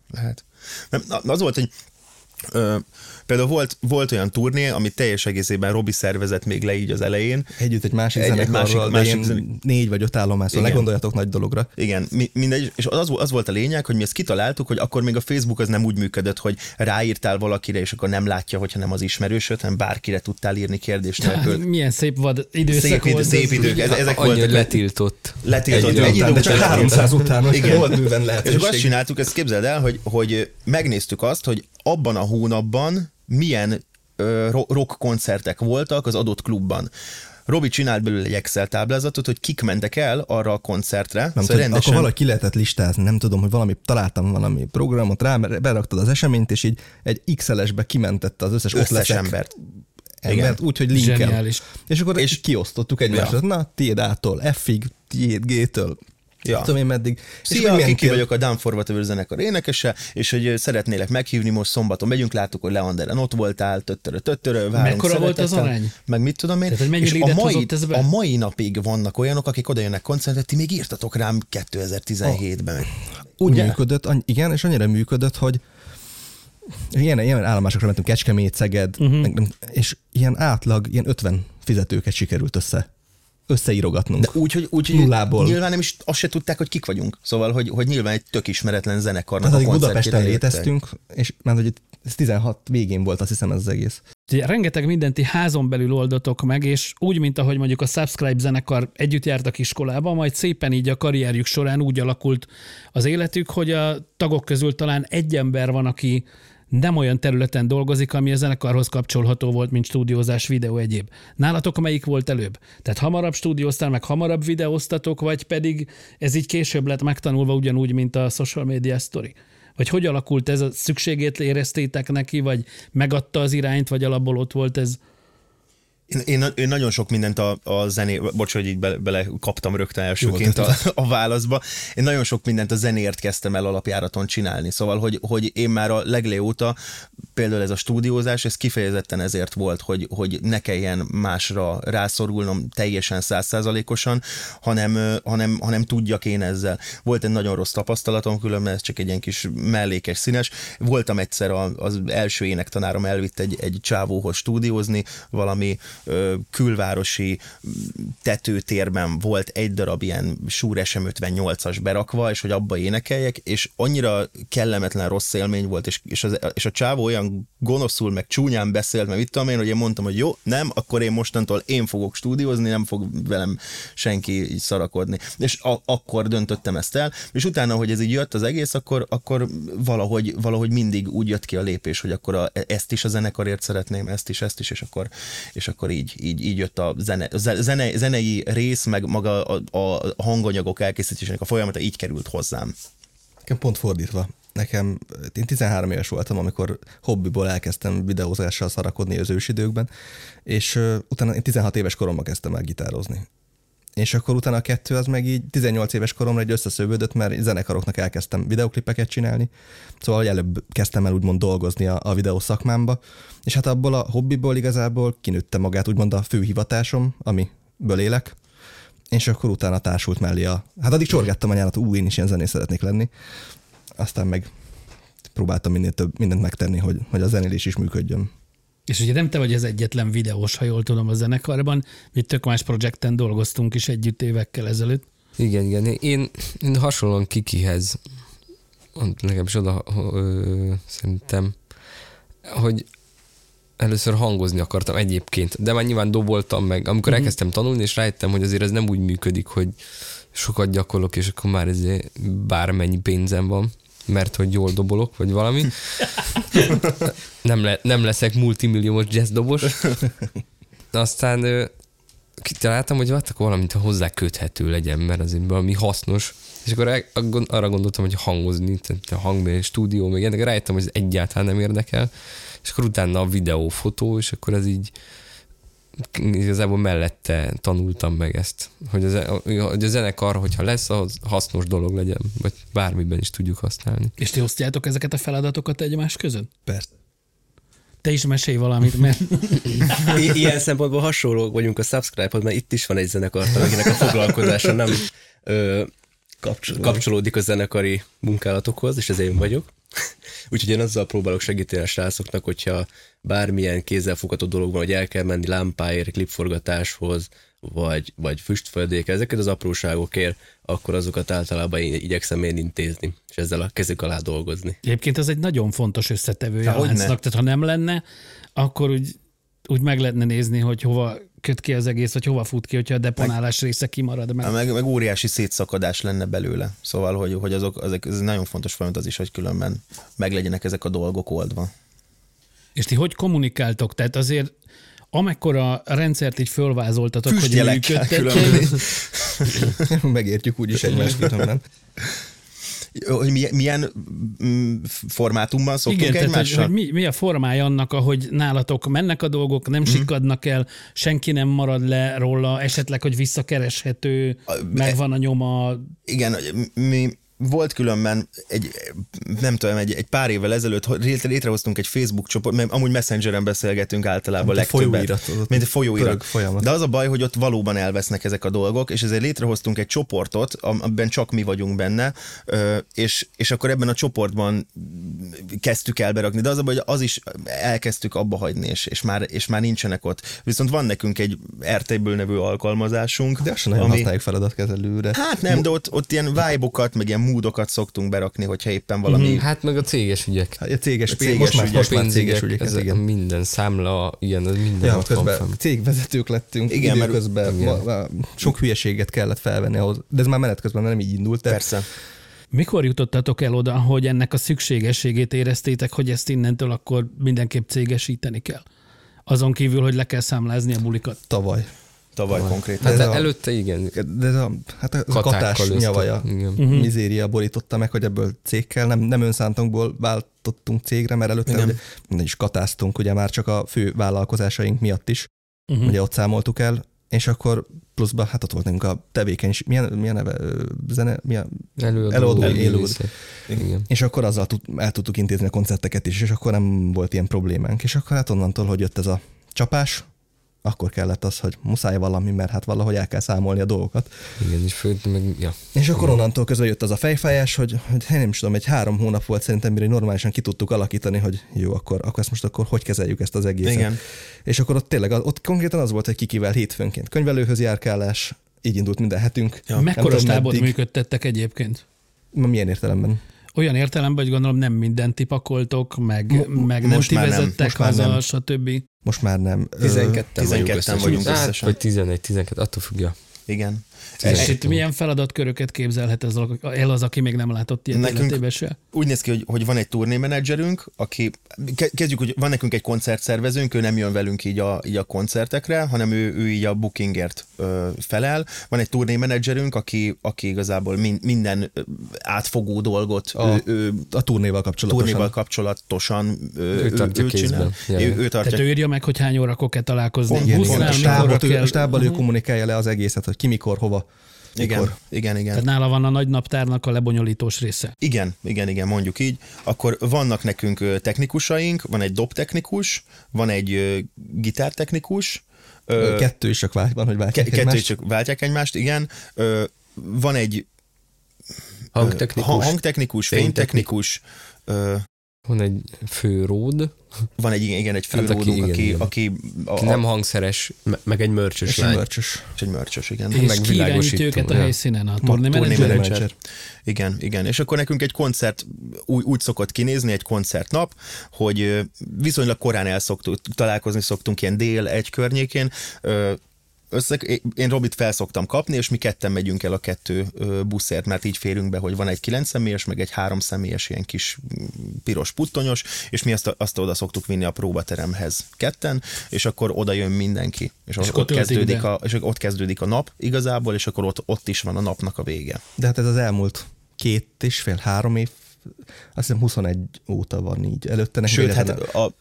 Az volt, hogy például volt olyan turné, amit teljes egészében Robi szervezett még le így az elején. Együtt egy másik zenekarral, de ilyen 4 vagy 5 állomás, szóval ne gondoljatok nagy dologra. Igen, mindegy, és az volt a lényeg, hogy mi ezt kitaláltuk, hogy akkor még a Facebook az nem úgy működött, hogy ráírtál valakire, és akkor nem látja, hogyha nem az ismerősöd, hanem bárkire tudtál írni kérdést nélkül. Milyen szép vad időszak volt. Szép idők, ezek voltak. Letiltott. Egy idő de csak 300 után, igen. Volt bőven lehetőség. És akkor azt csináltuk, ezt képzeld el, hogy megnéztük azt, hogy abban a hónapban milyen rock koncertek voltak az adott klubban. Robi csinált belőle egy Excel táblázatot, hogy kik mentek el arra a koncertre. Nem szóval rendesen... Akkor valahogy ki lehetett listázni, nem tudom, hogy találtam valami programot rá, beraktad az eseményt, és így egy XL-esbe kimentette az összes embert. Úgyhogy linkel. És akkor kiosztottuk egymásra. Ja. Na, tiéd A-tól F-ig, tiéd G-től. Ja. Tudom én meddig. Szia, Kiki vagyok, a Down for Whatever zenekar énekese, és hogy szeretnélek meghívni, most szombaton megyünk, láttuk, hogy Leanderen ott voltál, töttörö, mekkora volt az arány? Meg mit tudom én. Tehát, és a mai napig vannak olyanok, akik oda jönnek koncertre, ti még írtatok rám 2017-ben. Úgy működött, igen, és annyira működött, hogy ilyen állomásokra mentünk, Kecskemét, Szeged, és ilyen átlag, ilyen 50 fizetőket sikerült összeírogatnunk. De úgy nullából. Nyilván nem is azt se tudták, hogy kik vagyunk. Szóval, hogy nyilván egy tök ismeretlen zenekarnak a Budapesten léteztünk, és mert hogy ez 16 végén volt, azt hiszem ez az egész. Ugye, rengeteg mindent ti házon belül oldotok meg, és úgy, mint ahogy mondjuk a Subscribe zenekar együtt jártak iskolába, majd szépen így a karrierjük során úgy alakult az életük, hogy a tagok közül talán egy ember van, aki nem olyan területen dolgozik, ami a zenekarhoz kapcsolható volt, mint stúdiózás, videó, egyéb. Nálatok melyik volt előbb? Tehát hamarabb stúdióztál, meg hamarabb videóztatok, vagy pedig ez így később lett megtanulva ugyanúgy, mint a social media story? Vagy hogy alakult ez? A szükségét éreztétek neki, vagy megadta az irányt, vagy alapból ott volt ez? Én nagyon sok mindent a zené, bocs, hogy így bele kaptam rögtön elsőként a válaszba. Én nagyon sok mindent a zenéért kezdtem el alapjáraton csinálni. Szóval, hogy én már a legelejóta, például ez a stúdiózás, ez kifejezetten ezért volt, hogy ne kelljen másra rászorulnom teljesen 100%-osan, hanem tudjak én ezzel. Volt egy nagyon rossz tapasztalatom, különben ez csak egy ilyen kis mellékes színes. Voltam egyszer az első énektanárom elvitt egy csávóhoz stúdiózni, valami külvárosi tetőtérben volt egy darab ilyen Shure SM58-as berakva, és hogy abba énekeljek, és annyira kellemetlen rossz élmény volt, és a csávó olyan gonoszul, meg csúnyán beszélt, meg mit tudom én, hogy én mondtam, hogy jó, nem, akkor én mostantól én fogok stúdiózni, nem fog velem senki így szarakodni. És akkor döntöttem ezt el, és utána, hogy ez így jött az egész, akkor valahogy mindig úgy jött ki a lépés, hogy akkor ezt is a zenekarért szeretném, ezt is, és akkor így jött a zenei rész, meg maga a hanganyagok elkészítésének a folyamata így került hozzám. Nekem pont fordítva. Én 13 éves voltam, amikor hobbiból elkezdtem videózással szarakodni az ősidőkben, és utána én 16 éves koromban kezdtem el gitározni. És akkor utána a kettő az meg így 18 éves koromra egy összeszövődött, mert zenekaroknak elkezdtem videóklipeket csinálni, szóval előbb kezdtem el úgymond dolgozni a videó szakmámba, és hát abból a hobbiból igazából kinőtte magát úgymond a főhivatásom, amiből élek, és akkor utána társult mellé hát addig csorgattam a nyálat, én is ilyen zenész szeretnék lenni, aztán meg próbáltam mindent megtenni, hogy a zenélés is működjön. És ugye nem te vagy az egyetlen videós, ha jól tudom, a zenekarban, mi tök más projekten dolgoztunk is együtt évekkel ezelőtt. Igen. Én hasonlóan Kikihez, nekem is oda szerintem, hogy először hangozni akartam egyébként, de már nyilván doboltam meg, amikor elkezdtem tanulni, és rájöttem, hogy azért ez nem úgy működik, hogy sokat gyakorlok, és akkor már ezért bármennyi pénzem van, mert hogy jól dobolok, vagy valami. Nem leszek multimilliómos jazzdobos. Aztán kitaláltam, hogy akkor valamit hozzá köthető legyen, mert azért valami hasznos. És akkor arra gondoltam, hogy hangozni, tehát a hangmérnök, stúdió, még ennek rájöttem, hogy ez egyáltalán nem érdekel. És akkor utána a videó, fotó, és akkor ez így igazából mellette tanultam meg ezt, hogy a zenekar, hogyha lesz, az hasznos dolog legyen, vagy bármiben is tudjuk használni. És ti osztjátok ezeket a feladatokat egymás között? Persze. Te is mesélj valamit, mert... Ilyen szempontból hasonlók vagyunk a Subscribe-hoz, mert itt is van egy zenekar, akinek a foglalkozása nem kapcsolódik a zenekari munkálatokhoz, és ez én vagyok. Úgyhogy én azzal próbálok segíteni a srácoknak, hogyha bármilyen kézzelfogható dolog van, hogy el kell menni lámpáért, klipforgatáshoz, vagy füstföldékre, ezeket az apróságokért, akkor azokat általában igyekszem én intézni, és ezzel a kezük alá dolgozni. Egyébként ez egy nagyon fontos összetevője a láncnak, tehát ha nem lenne, akkor úgy meg lehetne nézni, hogy hova köt ki az egész, vagy hova fut ki, hogyha a deponálás része kimarad. Meg óriási szétszakadás lenne belőle. Szóval, hogy ez nagyon fontos folyamat az is, hogy különben meglegyenek ezek a dolgok oldva. És ti hogy kommunikáltok? Tehát azért Amekkora rendszert így fölvázoltatok, hogy Füstjelekkel működtetjen. Megértjük úgyis egymást, különben. Hogy milyen formátumban szoktunk Igen, tehát, egymással? hogy mi a formája annak, ahogy nálatok mennek a dolgok, nem sikkadnak el, senki nem marad le róla, esetleg, hogy visszakereshető, megvan a nyoma. Igen, mi volt különben egy pár évvel ezelőtt létrehoztunk egy Facebook csoport, mert amúgy Messengeren beszélgetünk általában legtöbbet. Mint egy folyóirat. De az a baj, hogy ott valóban elvesznek ezek a dolgok, és ezért létrehoztunk egy csoportot, amiben csak mi vagyunk benne, és akkor ebben a csoportban kezdtük el berakni. De az a baj, hogy az is elkezdtük abba hagyni, és már nincsenek ott. Viszont van nekünk egy Airtable nevű alkalmazásunk. De azt sem nagyon használjuk feladatkezelőre. Hát nem, de ott ilyen vibe-okat, meg ilyen módokat szoktunk berakni, hogyha éppen valami... Hát meg a céges ügyek. A céges most már céges ügyek. Ez igen. Minden számla, ilyen, az minden ja, ott van közben fenn. cégvezetők lettünk, igen, időközben sok hülyeséget kellett felvenni ahhoz, de ez már menet közben nem így indult. Persze. Mikor jutottatok el oda, hogy ennek a szükségességét éreztétek, hogy ezt innentől akkor mindenképp cégesíteni kell? Azon kívül, hogy le kell számlázni a bulikat. Tavaly konkrétan. Hát előtte igen. De ez a katás nyavaja mizéria borította meg, hogy ebből cég kell. Nem önszántunkból váltottunk cégre, mert előtte ugye is katáztunk, ugye már csak a fő vállalkozásaink miatt is. Ugye ott számoltuk el, és akkor pluszban, hát ott volt nekünk a tevékenység, milyen neve, zene, előadó. Igen. És akkor azzal el tudtuk intézni a koncerteket is, és akkor nem volt ilyen problémánk. És akkor hát onnantól, hogy jött ez a csapás, akkor kellett az, hogy muszáj valami, mert hát valahogy el kell számolni a dolgokat. Igen, és főt, meg, ja. És akkor onnantól közben jött az a fejfájás, hogy én nem is tudom, 3 hónap volt szerintem, mire normálisan ki tudtuk alakítani, hogy jó, akkor ezt most hogy kezeljük ezt az egészet. Igen. És akkor ott tényleg, ott konkrétan az volt, hogy kikivel hétfőnként könyvelőhöz járkálás, így indult minden hetünk. Ja. Mekkora stábot működtettek egyébként? Milyen értelemben? Olyan értelemben, hogy gondolom nem mindent ti pakoltok, meg nem ti vezettek haza, stb. Most már nem. 12-en vagyunk összesen. Vagy 11-12, attól függja. Igen. És itt milyen feladatköröket képzelhet el az, aki még nem látott ilyen életében se? Úgy néz ki, hogy van egy turnémenedzserünk, aki, kezdjük, hogy van nekünk egy koncertszervezőnk, ő nem jön velünk így a koncertekre, hanem ő így a bookingért felel. Van egy turnémenedzserünk, aki igazából minden átfogó dolgot a turnéval kapcsolatosan ő tartja kézben. Tehát ő írja meg, hogy hány órakor kell találkozni. A stábbal ő kommunikálja le az egészet, hogy ki mikor, hova. Igen. Tehát nála van a nagy naptárnak a lebonyolítós része. Igen, mondjuk így. Akkor vannak nekünk technikusaink, van egy dobtechnikus, van egy gitártechnikus. Kettő is csak van, hogy váltják egymást. Kettő is csak váltják egymást, igen. Van egy hangtechnikus, fénytechnikus. Van egy főród. Van egy főródunk, aki nem hangszeres, meg egy mörcsös lány. Egy mörcsös, igen. És ki irányít őket a helyszínen? A turnémenedzser? Igen. És akkor nekünk egy koncert úgy szokott kinézni, egy koncertnap, hogy viszonylag korán találkozni szoktunk ilyen dél 1 környékén, én Robit felszoktam kapni, és mi ketten megyünk el a 2 buszért, mert így férünk be, hogy van egy 9 személyes, meg egy 3 személyes ilyen kis piros puttonyos, és mi azt oda szoktuk vinni a próbateremhez ketten, és akkor oda jön mindenki. És ott kezdődik a nap igazából, és akkor ott is van a napnak a vége. De hát ez az elmúlt 2,5-3 év, azt hiszem 21 óta van így. Előtte sőt, hát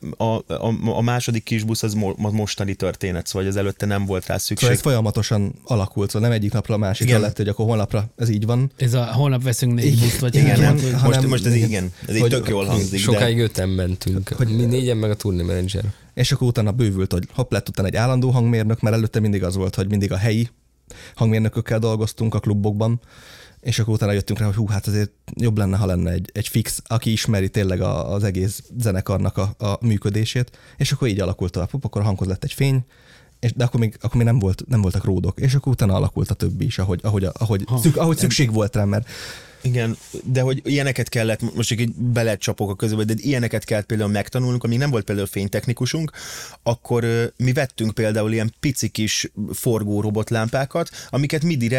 a második kisbusz az mostani történet, szóval az előtte nem volt rá szükség. Szóval ez folyamatosan alakult, szóval nem egyik napra a másikra lett, hogy akkor holnapra ez így van. Ez a holnap veszünk 4 buszt, vagy most ez igen, ez így tök jól hangzik. Sokáig 5-en mentünk, mi 4-en meg a turnémenedzser. És akkor utána bővült, hogy lett utána egy állandó hangmérnök, mert előtte mindig az volt, hogy mindig a helyi hangmérnökökkel dolgoztunk a klubokban, és akkor utána jöttünk rá, hogy hát azért jobb lenne, ha lenne egy fix, aki ismeri tényleg az egész zenekarnak a működését, és akkor így alakult tovább. Akkor a hanghoz lett egy fény, de akkor még nem voltak ródok, és akkor utána alakult a többi is, ahogy szükség volt rá, mert igen, de hogy ilyeneket kellett, most így belecsapok a közöbe, de ilyeneket kellett például megtanulnunk, amíg nem volt például fénytechnikusunk, akkor mi vettünk például ilyen pici kis forgó robotlámpákat, amiket midire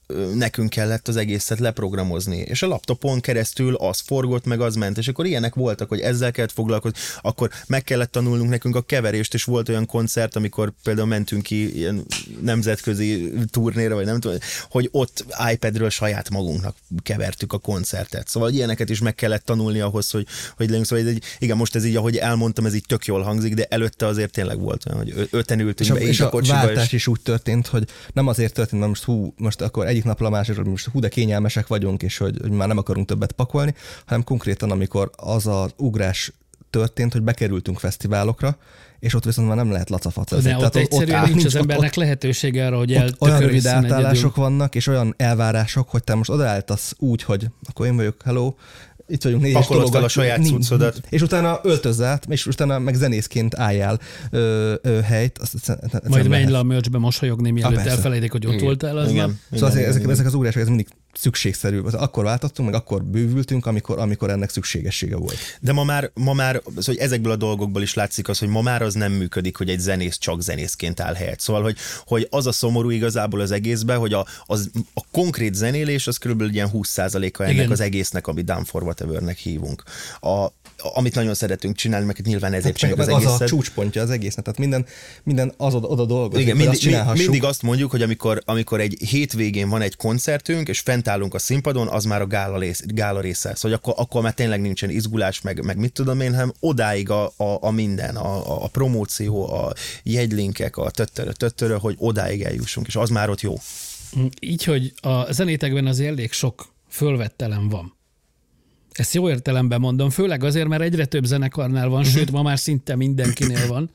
nekünk kellett az egészet leprogramozni, és a laptopon keresztül az forgott, meg az ment, és akkor ilyenek voltak, hogy ezzel kellett foglalkozni, akkor meg kellett tanulnunk nekünk a keverést, és volt olyan koncert, amikor például mentünk ki ilyen nemzetközi turnéra, vagy nem tudom, hogy ott iPadről saját magunknak kevertük a koncertet. Szóval ilyeneket is meg kellett tanulni ahhoz, hogy legyünk. Szóval igen, most ez így, ahogy elmondtam, ez így tök jól hangzik, de előtte azért tényleg volt olyan, hogy öten ültünk be, és a kocsiba, váltás is úgy történt, hogy nem azért történt, mert most akkor egyik napra a másikra, most de kényelmesek vagyunk, és hogy már nem akarunk többet pakolni, hanem konkrétan, amikor az az ugrás történt, hogy bekerültünk fesztiválokra, és ott viszont már nem lehet lacafac. De ott egyszerűen nincs az embernek lehetősége arra, hogy eltökölvisszen olyan rövid átállások vannak, és olyan elvárások, hogy te most odaálltasz úgy, hogy akkor én vagyok, hello, itt vagyunk, négy és tologatod a saját cuccodat. És utána öltözz át, és utána meg zenészként álljál helyt. Majd menj le a merchbe mosolyogni, mielőtt elfelejtik, hogy ott voltál aznap. Szóval ezek az ugrások, ez mindig szükségszerű. Akkor váltottunk, meg akkor bővültünk, amikor ennek szükségessége volt. De ma már szóval ezekből a dolgokból is látszik az, hogy ma már az nem működik, hogy egy zenész csak zenészként áll helyet. Szóval, hogy az a szomorú igazából az egészben, hogy a konkrét zenélés az körülbelül ilyen 20%-a ennek az egésznek, amit Down for Whatever-nek hívunk. Amit nagyon szeretünk csinálni, meg nyilván ezért csináljuk az egészet. Az a csúcspontja az egésznek, tehát minden az oda dolgozik, igen, mindig azt mondjuk, hogy amikor egy hétvégén van egy koncertünk, és fent állunk a színpadon, az már a gála része. Szóval akkor már tényleg nincsen izgulás, meg mit tudom én, hanem odáig a minden, a promóció, a jegylinkek, a töttörö, hogy odáig eljussunk, és az már ott jó. Így, hogy a zenétekben azért elég sok fölvettelem van. Ezt jó értelemben mondom, főleg azért, mert egyre több zenekarnál van, sőt, ma már szinte mindenkinél van.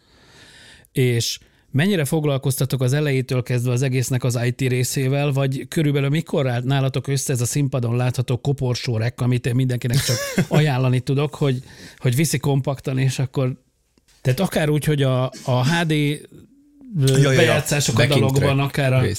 És mennyire foglalkoztatok az elejétől kezdve az egésznek az IT részével, vagy körülbelül mikor állt nálatok össze ez a színpadon látható koporsórek, amit én mindenkinek csak ajánlani tudok, hogy viszi kompaktan, és akkor... Tehát akár úgy, hogy a HD bejátszások a dalokban, akár a...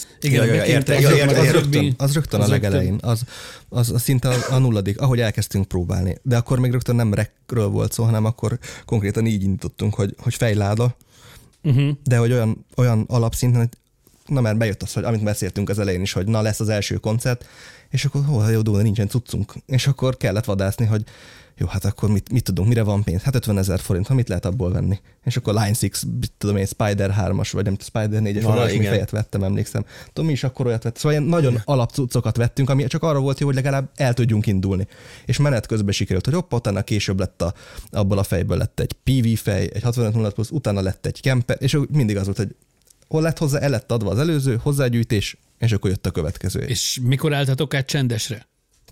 Az rögtön a legelején. Az szinte a nulladik, ahogy elkezdtünk próbálni. De akkor még rögtön nem rekről volt szó, hanem akkor konkrétan így indítottunk, hogy fejláda, de hogy olyan alapszinten, hogy na már bejött az, hogy amit beszéltünk az elején is, hogy na lesz az első koncert, és akkor jó, de nincsen cuccunk. És akkor kellett vadászni, hogy jó, hát akkor mit tudunk, mire van pénz? Hát 50 000 forint, ha mit lehet abból venni? És akkor Line 6, tudom én, Spider 3-as, vagy nem Spider 4-es, valami fejet vettem, emlékszem. Tudom, mi is akkor olyat vettem. Szóval ilyen nagyon alapcuccokat vettünk, ami csak arra volt jó, hogy legalább el tudjunk indulni. És menet közben sikerült, hogy hoppá, utána később lett abból a fejből lett egy PV fej, egy 65 plusz, utána lett egy Kemper, és mindig az volt, hogy hol lett hozzá, el lett adva az előző hozzágyűjtés, és akkor jött a következő. És mikor álltatok át csendesre?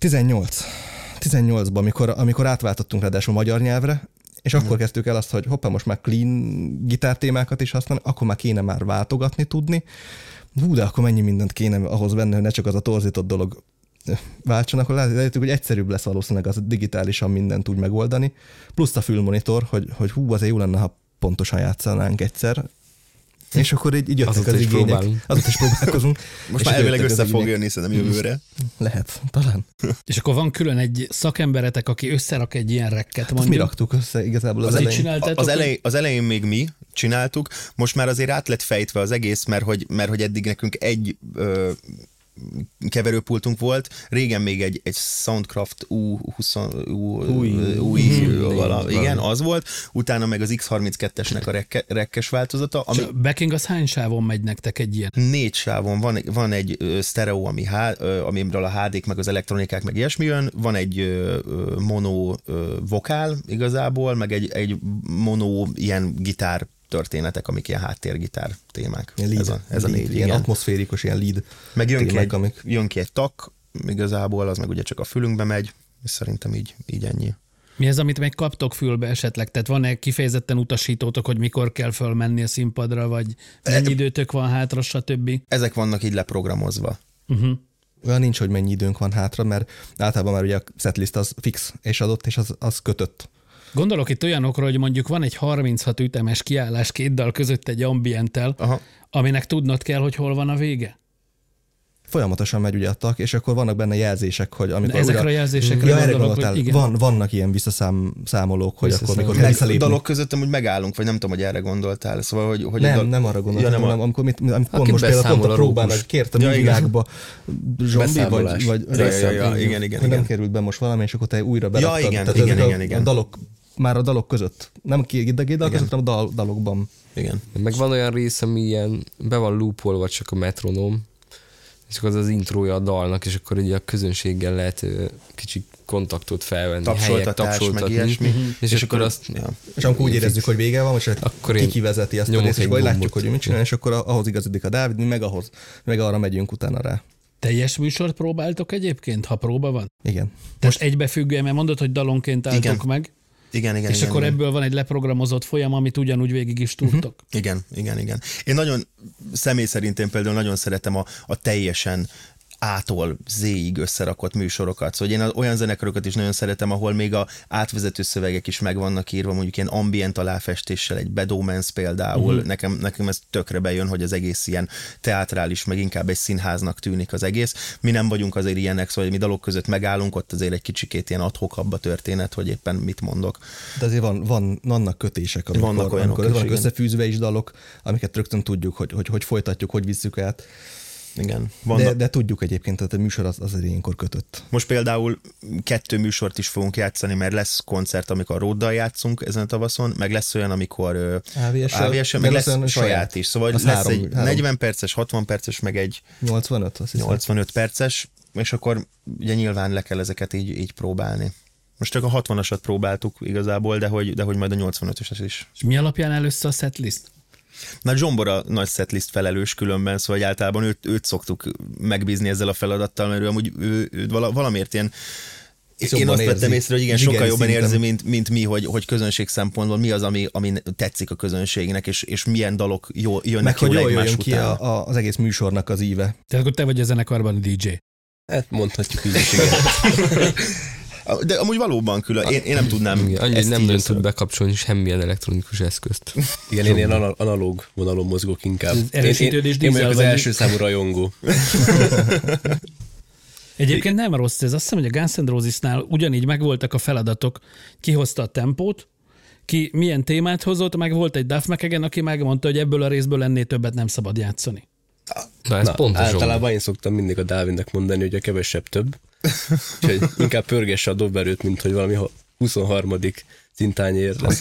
18-ban, amikor átváltottunk ráadásul magyar nyelvre, és akkor kezdtük el azt, hogy hoppá, most már clean gitártémákat is használni, akkor már kéne már váltogatni tudni. De akkor mennyi mindent kéne ahhoz venni, hogy ne csak az a torzított dolog váltson, akkor látjuk, hogy egyszerűbb lesz valószínűleg az digitálisan mindent úgy megoldani. Plusz a fülmonitor, hogy azért jó lenne, ha pontosan játszanánk egyszer. És akkor így jöttek az igények. Azóta is próbálkozunk. Most már elvileg össze fog jönni, szerintem jövőre. Lehet, talán. És akkor van külön egy szakemberetek, aki összerak egy ilyen rekket, mondjuk. Mi raktuk össze igazából az elején. Az elején még mi csináltuk, most már azért át lett fejtve az egész, mert hogy eddig nekünk egy keverőpultunk volt, régen még egy Soundcraft igen, az volt, utána meg az X32-esnek a rekkes változata. Ami... Backing az hány sávon megy nektek egy ilyen? 4 sávon, van egy stereo, amiből a HD-k, meg az elektronikák, meg ilyesmi jön, van egy mono vokál igazából, meg egy mono ilyen gitár történetek, amik ilyen háttérgitár témák. Ez a 4. Ilyen atmoszférikus, ilyen lead meg jön ki egy tak, igazából, az meg ugye csak a fülünkbe megy, és szerintem így ennyi. Mi az, amit meg kaptok fülbe esetleg? Tehát van-e kifejezetten utasítótok, hogy mikor kell fölmenni a színpadra, vagy mennyi időtök van hátra, stb.? Ezek vannak így leprogramozva. Olyan nincs, hogy mennyi időnk van hátra, mert általában már ugye a setlist az fix és adott, és az kötött. Gondolok itt olyanokra, hogy mondjuk van egy 36 ütemes kiállás 2 dal között egy ambienttel, aminek tudnod kell, hogy hol van a vége? folyamatosan megy ugye a tak, és akkor vannak benne jelzések, hogy amikor ezekre a jelzésekre gondolok, hogy igen. Vannak ilyen visszaszámolók, hogy akkor mikor kell visszalépni. Dalok között amúgy megállunk, vagy nem tudom, hogy erre gondoltál. Szóval, hogy nem arra gondoltam, hanem amikor pont most például pont a próbának kértem a világba zombi, vagy igen. Nem került be most valami, és akkor te újra beraktad. Igen. A dalok között. Nem két dal között, hanem a dalokban. Igen. Meg van olyan rész, ami ilyen be van loopolva csak a metronóm, és akkor az intrója a dalnak, és akkor ugye a közönséggel lehet kicsit kontaktot felvenni, tapsoltatás, meg ilyesmi. És akkor azt... Ja. És amikor úgy érezzük, hogy vége van, és kivezeti azt a részt, és akkor látjuk, hogy mit csinál, és akkor ahhoz igazodik a Dávid, mi meg arra megyünk utána rá. Teljes műsort próbáltok egyébként, ha próba van? Igen. Most egybefüggően, mert mondod, hogy dalonként álltok meg. Igen. És akkor ebből van egy leprogramozott folyam, amit ugyanúgy végig is tudtok. Igen. Én nagyon, személy szerint én például nagyon szeretem a teljesen A-tól Z-ig összerakott műsorokat. Szóval én olyan zenekarokat is nagyon szeretem, ahol még a átvezető szövegek is meg vannak írva, mondjuk ilyen ambient aláfestéssel, egy Bad Omens például. Nekem ez tökre bejön, hogy az egész ilyen teátrális, meg inkább egy színháznak tűnik az egész. Mi nem vagyunk azért ilyenek, szóval mi dalok között megállunk, ott azért egy kicsikét ilyen ad-hoc-abb a történet, hogy éppen mit mondok. De azért vannak kötések, amikor vannak összefűzve is dalok, amiket rögtön tudjuk, hogy folytatjuk, hogy visszük át. Igen. De tudjuk egyébként, hogy a műsor az ilyenkor kötött. Most például 2 műsort is fogunk játszani, mert lesz koncert, amikor Róddal játszunk ezen a tavaszon, meg lesz olyan, amikor AVS-en, meg lesz saját is. Szóval lesz egy 40 perces, 60 perces, meg egy 85 perces, és akkor ugye nyilván le kell ezeket így próbálni. Most csak a 60-asat próbáltuk igazából, de hogy majd a 85-ös is. És mi alapján először a setlist? Na, Zsombor nagy setlist felelős különben, szóval általában őt szoktuk megbízni ezzel a feladattal, mert ő amúgy valamiért ilyen én azt vettem észre, hogy igen, sokkal jobban érzi, mint mi, hogy közönség szempontból mi az, ami tetszik a közönségnek, és milyen dalok jönnek jól egymás után. Ki az egész műsornak az íve. Tehát akkor te vagy a zenekarban a DJ. Hát mondhatjuk így is, igen. De amúgy valóban külön. Én nem tudnám. Annyi nem tud bekapcsolni semmilyen elektronikus eszközt. Igen, én ilyen analóg vonalon mozgok inkább. Én vagyok az első számú rajongó. Egyébként nem rossz ez. Azt hiszem, hogy a Guns N' Rosesnál ugyanígy megvoltak a feladatok. Ki hozta a tempót, ki milyen témát hozott, meg volt egy Duff McKagan, aki megmondta, hogy ebből a részből ennél többet nem szabad játszani. Általában én szoktam mindig a Dávidnak mondani, hogy a kevesebb több. Úgyhogy inkább pörgesse a dobverőt, mint hogy valami 23. szintányért lesz.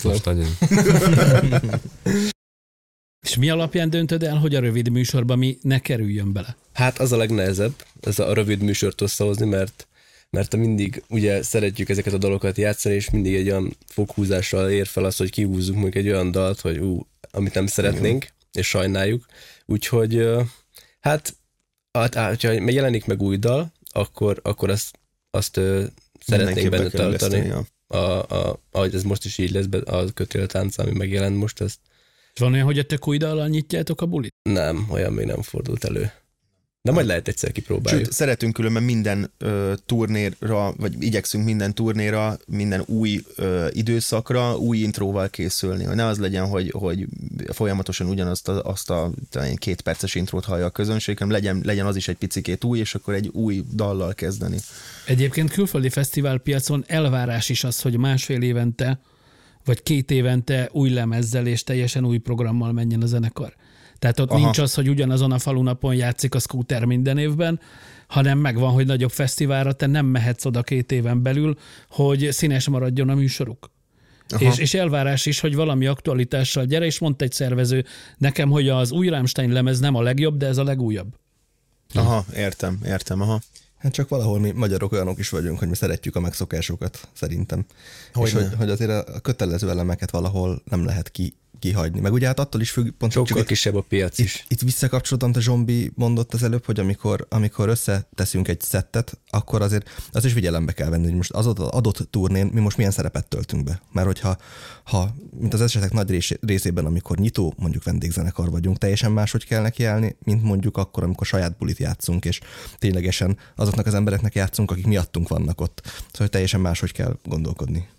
És mi alapján döntöd el, hogy a rövid műsorban mi ne kerüljön bele? Hát az a legnehezebb, ez a rövid műsort összehozni, mert mindig ugye szeretjük ezeket a dalokat játszani, és mindig egy olyan foghúzással ér fel az, hogy kihúzzuk mondjuk egy olyan dalt, hogy amit nem szeretnénk, és sajnáljuk. Úgyhogy hát ha jelenik meg új dal, akkor azt szeretnénk benne tartani. Ahogy ez most is így lesz, a kötéltánc, ami megjelent most, ezt. És van olyan, hogy a tök új dallal nyitjátok a bulit? Nem, olyan még nem fordult elő. De majd lehet egyszer kipróbáljuk. Sőt, szeretünk különben minden turnéra, vagy igyekszünk minden turnéra, minden új időszakra új intróval készülni. Hogy ne az legyen, hogy folyamatosan ugyanazt azt a 2 perces intrót hallja a közönség, hanem legyen az is egy picikét új, és akkor egy új dallal kezdeni. Egyébként külföldi fesztiválpiacon elvárás is az, hogy 1,5 évente, vagy 2 évente új lemezzel és teljesen új programmal menjen a zenekar. Tehát ott nincs az, hogy ugyanazon a falunapon játszik a Scooter minden évben, hanem megvan, hogy nagyobb fesztiválra te nem mehetsz oda 2 éven belül, hogy színes maradjon a műsoruk. És elvárás is, hogy valami aktualitással gyere, és mondta egy szervező nekem, hogy az új Rammstein lemez nem a legjobb, de ez a legújabb. Értem. Hát csak valahol mi magyarok olyanok is vagyunk, hogy mi szeretjük a megszokásokat, szerintem. Hogy azért a kötelező elemeket valahol nem lehet kihagyni. Meg ugye hát attól is függ... Sokkal kisebb a piac is. Itt visszakapcsolódom, a Zsombi mondott az előbb, hogy amikor összeteszünk egy szettet, akkor azért az is figyelembe kell venni, hogy most az adott turnén mi most milyen szerepet töltünk be. Mert hogyha mint az esetek nagy részében, amikor nyitó, mondjuk vendégzenekar vagyunk, teljesen máshogy kell nekiállni, mint mondjuk akkor, amikor saját bulit játszunk, és ténylegesen azoknak az embereknek játszunk, akik miattunk vannak ott. Szóval teljesen máshogy kell gondolkodni.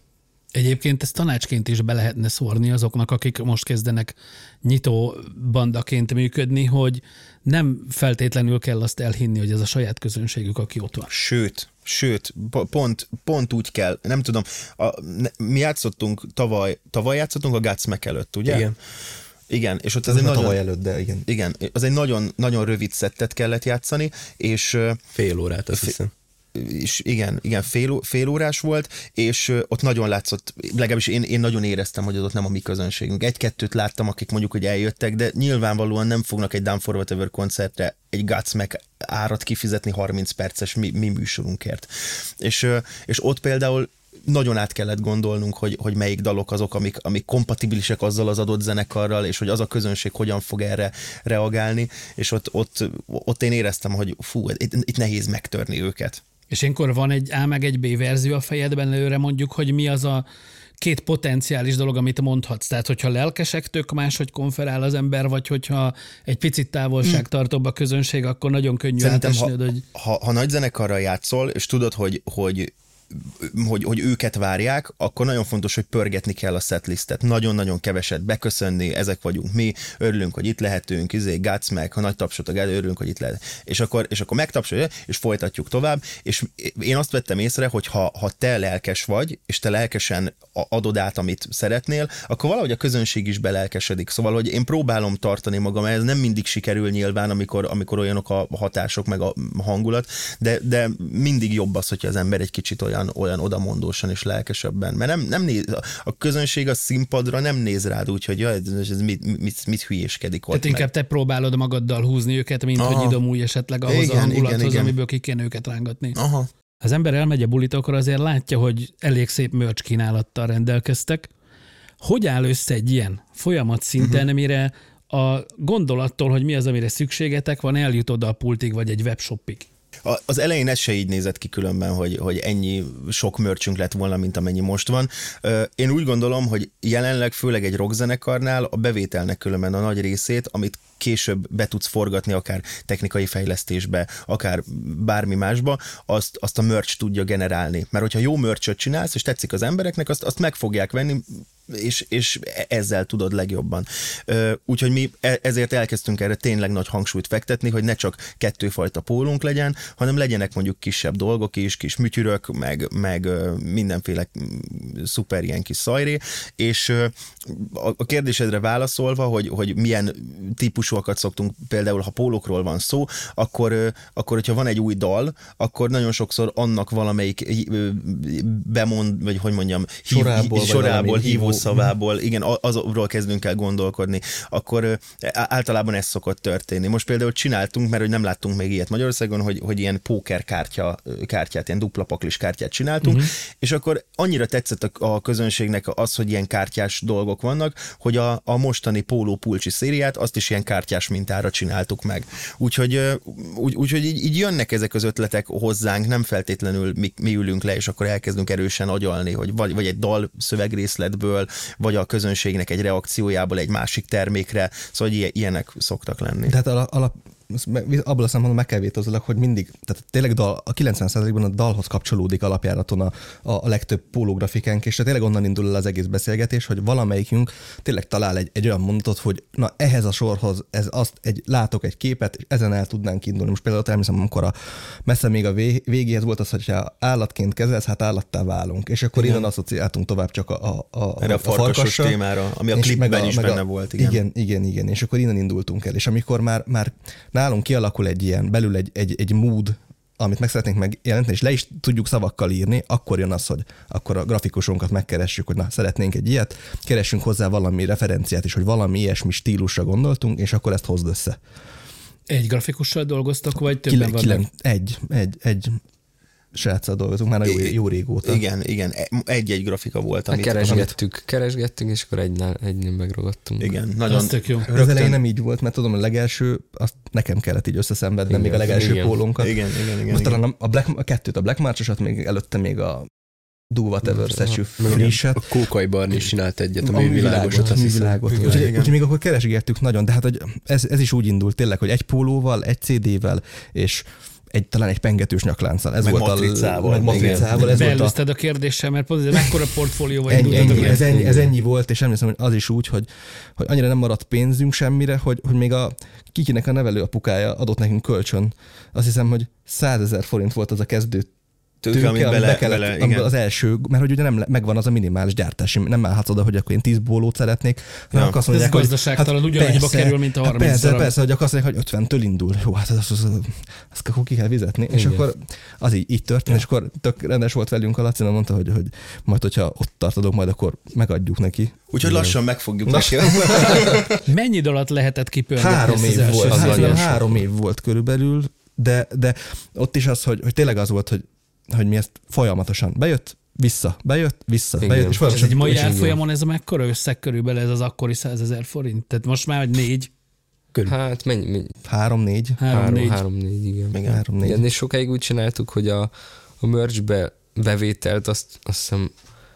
Egyébként ezt tanácsként is be lehetne szórni azoknak, akik most kezdenek nyitó bandaként működni, hogy nem feltétlenül kell azt elhinni, hogy ez a saját közönségük, aki ott van. Sőt, pont úgy kell, nem tudom, mi játszottunk tavaly játszottunk a Godsmack előtt, ugye? Igen, és ott az egy nagyon... Tavaly előtt, de igen. Igen, az egy nagyon, nagyon rövid szettet kellett játszani, és... Fél órát, azt hiszem. És igen, fél órás volt, és ott nagyon látszott, legalábbis én nagyon éreztem, hogy az ott nem a mi közönségünk. Egy-kettőt láttam, akik mondjuk, hogy eljöttek, de nyilvánvalóan nem fognak egy Down for Whatever koncertre egy Godsmack árat kifizetni 30 perces mi műsorunkért. És ott például nagyon át kellett gondolnunk, hogy melyik dalok azok, amik kompatibilisek azzal az adott zenekarral, és hogy az a közönség hogyan fog erre reagálni, és ott én éreztem, hogy itt nehéz megtörni őket. És ilyenkor van egy A meg egy B verzió a fejedben előre, mondjuk, hogy mi az a két potenciális dolog, amit mondhatsz. Tehát, hogyha lelkesek, tök máshogy konferál az ember, vagy hogyha egy picit távolságtartóbb a közönség, akkor nagyon könnyű átesnöd, hogy... Ha nagy zenekarral játszol, és tudod, hogy őket várják, akkor nagyon fontos, hogy pörgetni kell a setlistet. Nagyon-nagyon keveset beköszönni, ezek vagyunk mi, örülünk, hogy itt lehetünk, Godsmack, ha nagy tapsot örülünk, hogy itt lehet. És akkor megtapsolja, és folytatjuk tovább, és én azt vettem észre, hogy ha te lelkes vagy, és te lelkesen adod át, amit szeretnél, akkor valahogy a közönség is belelkesedik. Szóval, hogy én próbálom tartani magam, ez nem mindig sikerül nyilván, amikor olyanok a hatások, meg a hangulat, de mindig jobb az, hogyha az ember egy kicsit olyan odamondósan és lelkesebben. Mert nem néz, a közönség a színpadra nem néz rád úgy, hogy ez mit hülyéskedik ott. Tehát inkább te próbálod magaddal húzni őket, mint hogy idomúj esetleg ahhoz a hangulathoz, amiből ki kéne őket rángatni. Aha. Az ember elmegy a bulitokra, azért látja, hogy elég szép merch kínálattal rendelkeztek. Hogy áll össze egy ilyen folyamat szinten, mire a gondolattól, hogy mi az, amire szükségetek van, eljut oda a pultig vagy egy webshopig? Az elején ez se így nézett ki különben, hogy ennyi sok merchünk lett volna, mint amennyi most van. Én úgy gondolom, hogy jelenleg főleg egy rockzenekarnál a bevételnek különben a nagy részét, amit később be tudsz forgatni akár technikai fejlesztésbe, akár bármi másba, azt a merch tudja generálni. Mert hogyha jó merchöt csinálsz, és tetszik az embereknek, azt meg fogják venni, és ezzel tudod legjobban. Úgyhogy mi ezért elkezdtünk erre tényleg nagy hangsúlyt fektetni, hogy ne csak kettőfajta pólunk legyen, hanem legyenek mondjuk kisebb dolgok is, kis műtyürök, meg mindenféle szuper ilyen kis szajré, és a kérdésedre válaszolva, hogy milyen típusúakat szoktunk, például ha pólókról van szó, akkor hogyha van egy új dal, akkor nagyon sokszor annak valamelyik bemond, vagy hogy mondjam, sorából hívószavából, igen, azról kezdünk el gondolkodni, akkor általában ez szokott történni. Most például csináltunk, mert hogy nem láttunk még ilyet Magyarországon, hogy ilyen póker kártyát, ilyen dupla paklis kártyát csináltunk, és akkor annyira tetszett a közönségnek az, hogy ilyen kártyás dolgok vannak, hogy a mostani póló pulcsi szériát azt is ilyen kártyás mintára csináltuk meg. Úgyhogy így jönnek ezek az ötletek hozzánk, nem feltétlenül mi ülünk le, és akkor elkezdünk erősen agyalni, hogy vagy egy dal szövegrészletből, vagy a közönségnek egy reakciójából egy másik termékre, szóval ilyenek szoktak lenni. Tehát abból a szempontból meg kell vétózolak, hogy mindig, tehát tényleg a 90%-ban a dalhoz kapcsolódik alapjáraton a legtöbb pólógrafikánk, és tényleg onnan indul el az egész beszélgetés, hogy valamelyikünk tényleg talál egy olyan mondatot, hogy na ehhez a sorhoz látok egy képet, és ezen el tudnánk indulni. Most például elhiszem, amikor messze még a végéhez volt az, hogyha állatként kezelsz, hát állattá válunk. És akkor innen asszociáltunk tovább csak a farkasos témára, ami a klipben is benne volt. Igen. És akkor innen indultunk el. És amikor már nálunk kialakul belül egy mood, amit meg szeretnénk megjelenteni, és le is tudjuk szavakkal írni, akkor jön az, hogy akkor a grafikusunkat megkeressük, hogy na, szeretnénk egy ilyet, keressünk hozzá valami referenciát is, hogy valami ilyesmi stílusra gondoltunk, és akkor ezt hozd össze. Egy grafikussal dolgoztok, vagy többen vannak? Egy sráccal dolgozunk már jó régóta. Igen. Egy grafika volt. Keresgettünk, és akkor egynél megragadtunk. Igen, nagyon tök jó. Az elején nem így volt, mert tudom, a legelső, azt nekem kellett így összeszenvednem, még a legelső pólónkat. Igen. Most talán a kettőt, a Black March-osat, még előtte még a Do Whatever Statue Free-set. A Kókai Barni is csinált egyet, a művilágot. Úgyhogy még akkor keresgettük nagyon, de hát hogy ez is úgy indult tényleg, hogy egy pólóval, egy CD-vel, és talán egy pengetős nyaklánccal. Ez meg volt matricával. Beelőzted a kérdéssel, mert pont mekkora portfólióval ez ennyi volt, és emlékszem, hogy az is úgy, hogy annyira nem maradt pénzünk semmire, hogy még a Kikinek a nevelő apukája adott nekünk kölcsön. Azt hiszem, hogy 100 000 forint volt az a kezdő tőke, amit be kellett, az első, mert hogy ugye nem megvan az a minimális gyártási, nem állhatsz oda, hogy akkor én 10 bólót szeretnék, hanem azt mondják, ez gazdaságtalan, ugyanannyiba kerül, mint a 30 darab. Persze, hogy akkor azt mondják, hogy 50-től indul. Jó, hát azt akkor ki kell fizetni. Igen. És akkor az így történt, és akkor tök rendes volt velünk a Laci, mondta, hogy majd, hogyha ott tartodok, majd akkor megadjuk neki. Úgyhogy lassan megfogjuk neki. Mennyi idő alatt lehetett kipörgetni? 3 év volt. 3 év volt körülbelül, de ott is az, hogy tényleg az volt, hogy mi ezt folyamatosan bejött, vissza. És ez egy mai árfolyamon ez a mekkora összeg körülbelül ez az akkori 100 000 forint? Tehát most már 4 körül. Hát mennyi? 3-4. 3-4, igen. 3-4. Igen, és sokáig úgy csináltuk, hogy a merchbe bevételt azt hiszem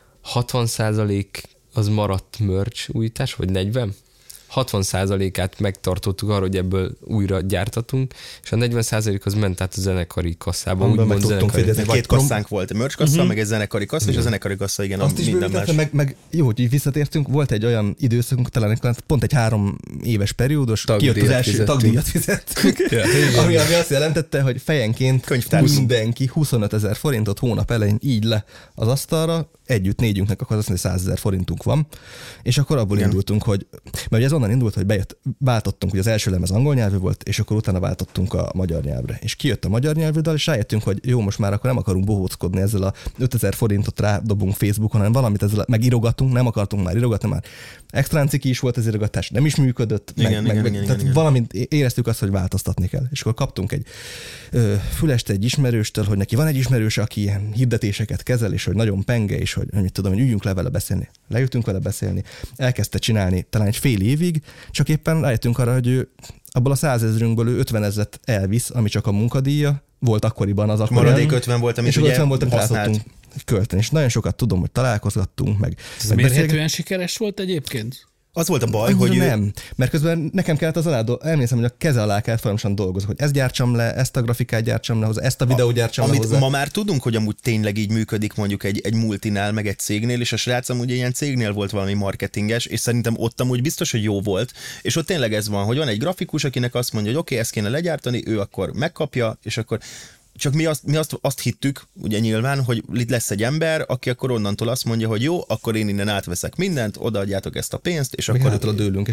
60% az maradt merch újítás, vagy 40%? 60%-át megtartottuk arra, hogy ebből újra gyártatunk, és a 40% az ment át a zenekari kasszába. Úgymond zenekari. 2 kasszánk volt, a merch kassa, meg egy zenekari kassa, és a zenekari kassa, igen, azt minden más. Meg jó, hogy visszatértünk, volt egy olyan időszakunk, talán pont egy 3 éves periódus, kijött az első tagdíjat fizettünk, ami azt jelentette, hogy fejenként mindenki 25 000 forintot hónap elején így le az asztalra, együtt 4-ünknek akkor azt mondja, 100 000 forintunk van, és akkor abból indultunk, hogy, mert ez onnan indult, hogy váltottunk, hogy az első lemez angol nyelvű volt, és akkor utána váltottunk a magyar nyelvre. És kijött a magyar nyelvű dal, és rájöttünk, hogy jó, most már akkor nem akarunk bohóckodni ezzel a 5000 forintot rádobunk Facebookon, hanem valamit ezzel megirogatunk, nem akartunk már irogatni, már extrán ciki is volt az irogatás, nem is működött, tehát valamint éreztük azt, hogy változtatni kell. És akkor kaptunk egy fülest egy ismerőstől, hogy neki van egy ismerőse, aki ilyen hirdetéseket kezel, és hogy nagyon penge, és hogy mit tudom, hogy üljünk le vele beszélni. Leültünk vele beszélni, elkezdte csinálni talán egy fél évig, csak éppen rájöttünk arra, hogy ő abból a 100 000-ünkből ő 50 000 elvisz, ami csak a munkadíja, volt akkoriban az akkoriban. Maradék 50 volt, amit ugye 50 volt, amit rátottunk költeni. És nagyon sokat tudom, hogy találkozgattunk, meg mérhetően sikeres volt egyébként? Az volt a baj, hogy nem, mert közben nekem kellett az alá, emlékszem, hogy a keze alá kellett folyamatosan dolgozni, hogy ezt gyártsam le, ezt a grafikát gyártsam le hozzá, ezt a videót gyártsam le hozzá. Ma már tudunk, hogy amúgy tényleg így működik mondjuk egy multinál, meg egy cégnél, és a srác amúgy ilyen cégnél volt valami marketinges, és szerintem ott amúgy biztos, hogy jó volt, és ott tényleg ez van, hogy van egy grafikus, akinek azt mondja, hogy oké, ezt kéne legyártani, ő akkor megkapja, és akkor csak mi azt hittük, ugye nyilván, hogy itt lesz egy ember, aki akkor onnantól azt mondja, hogy jó, akkor én innen átveszek mindent, odaadjátok ezt a pénzt, és akkor hátradőlünk,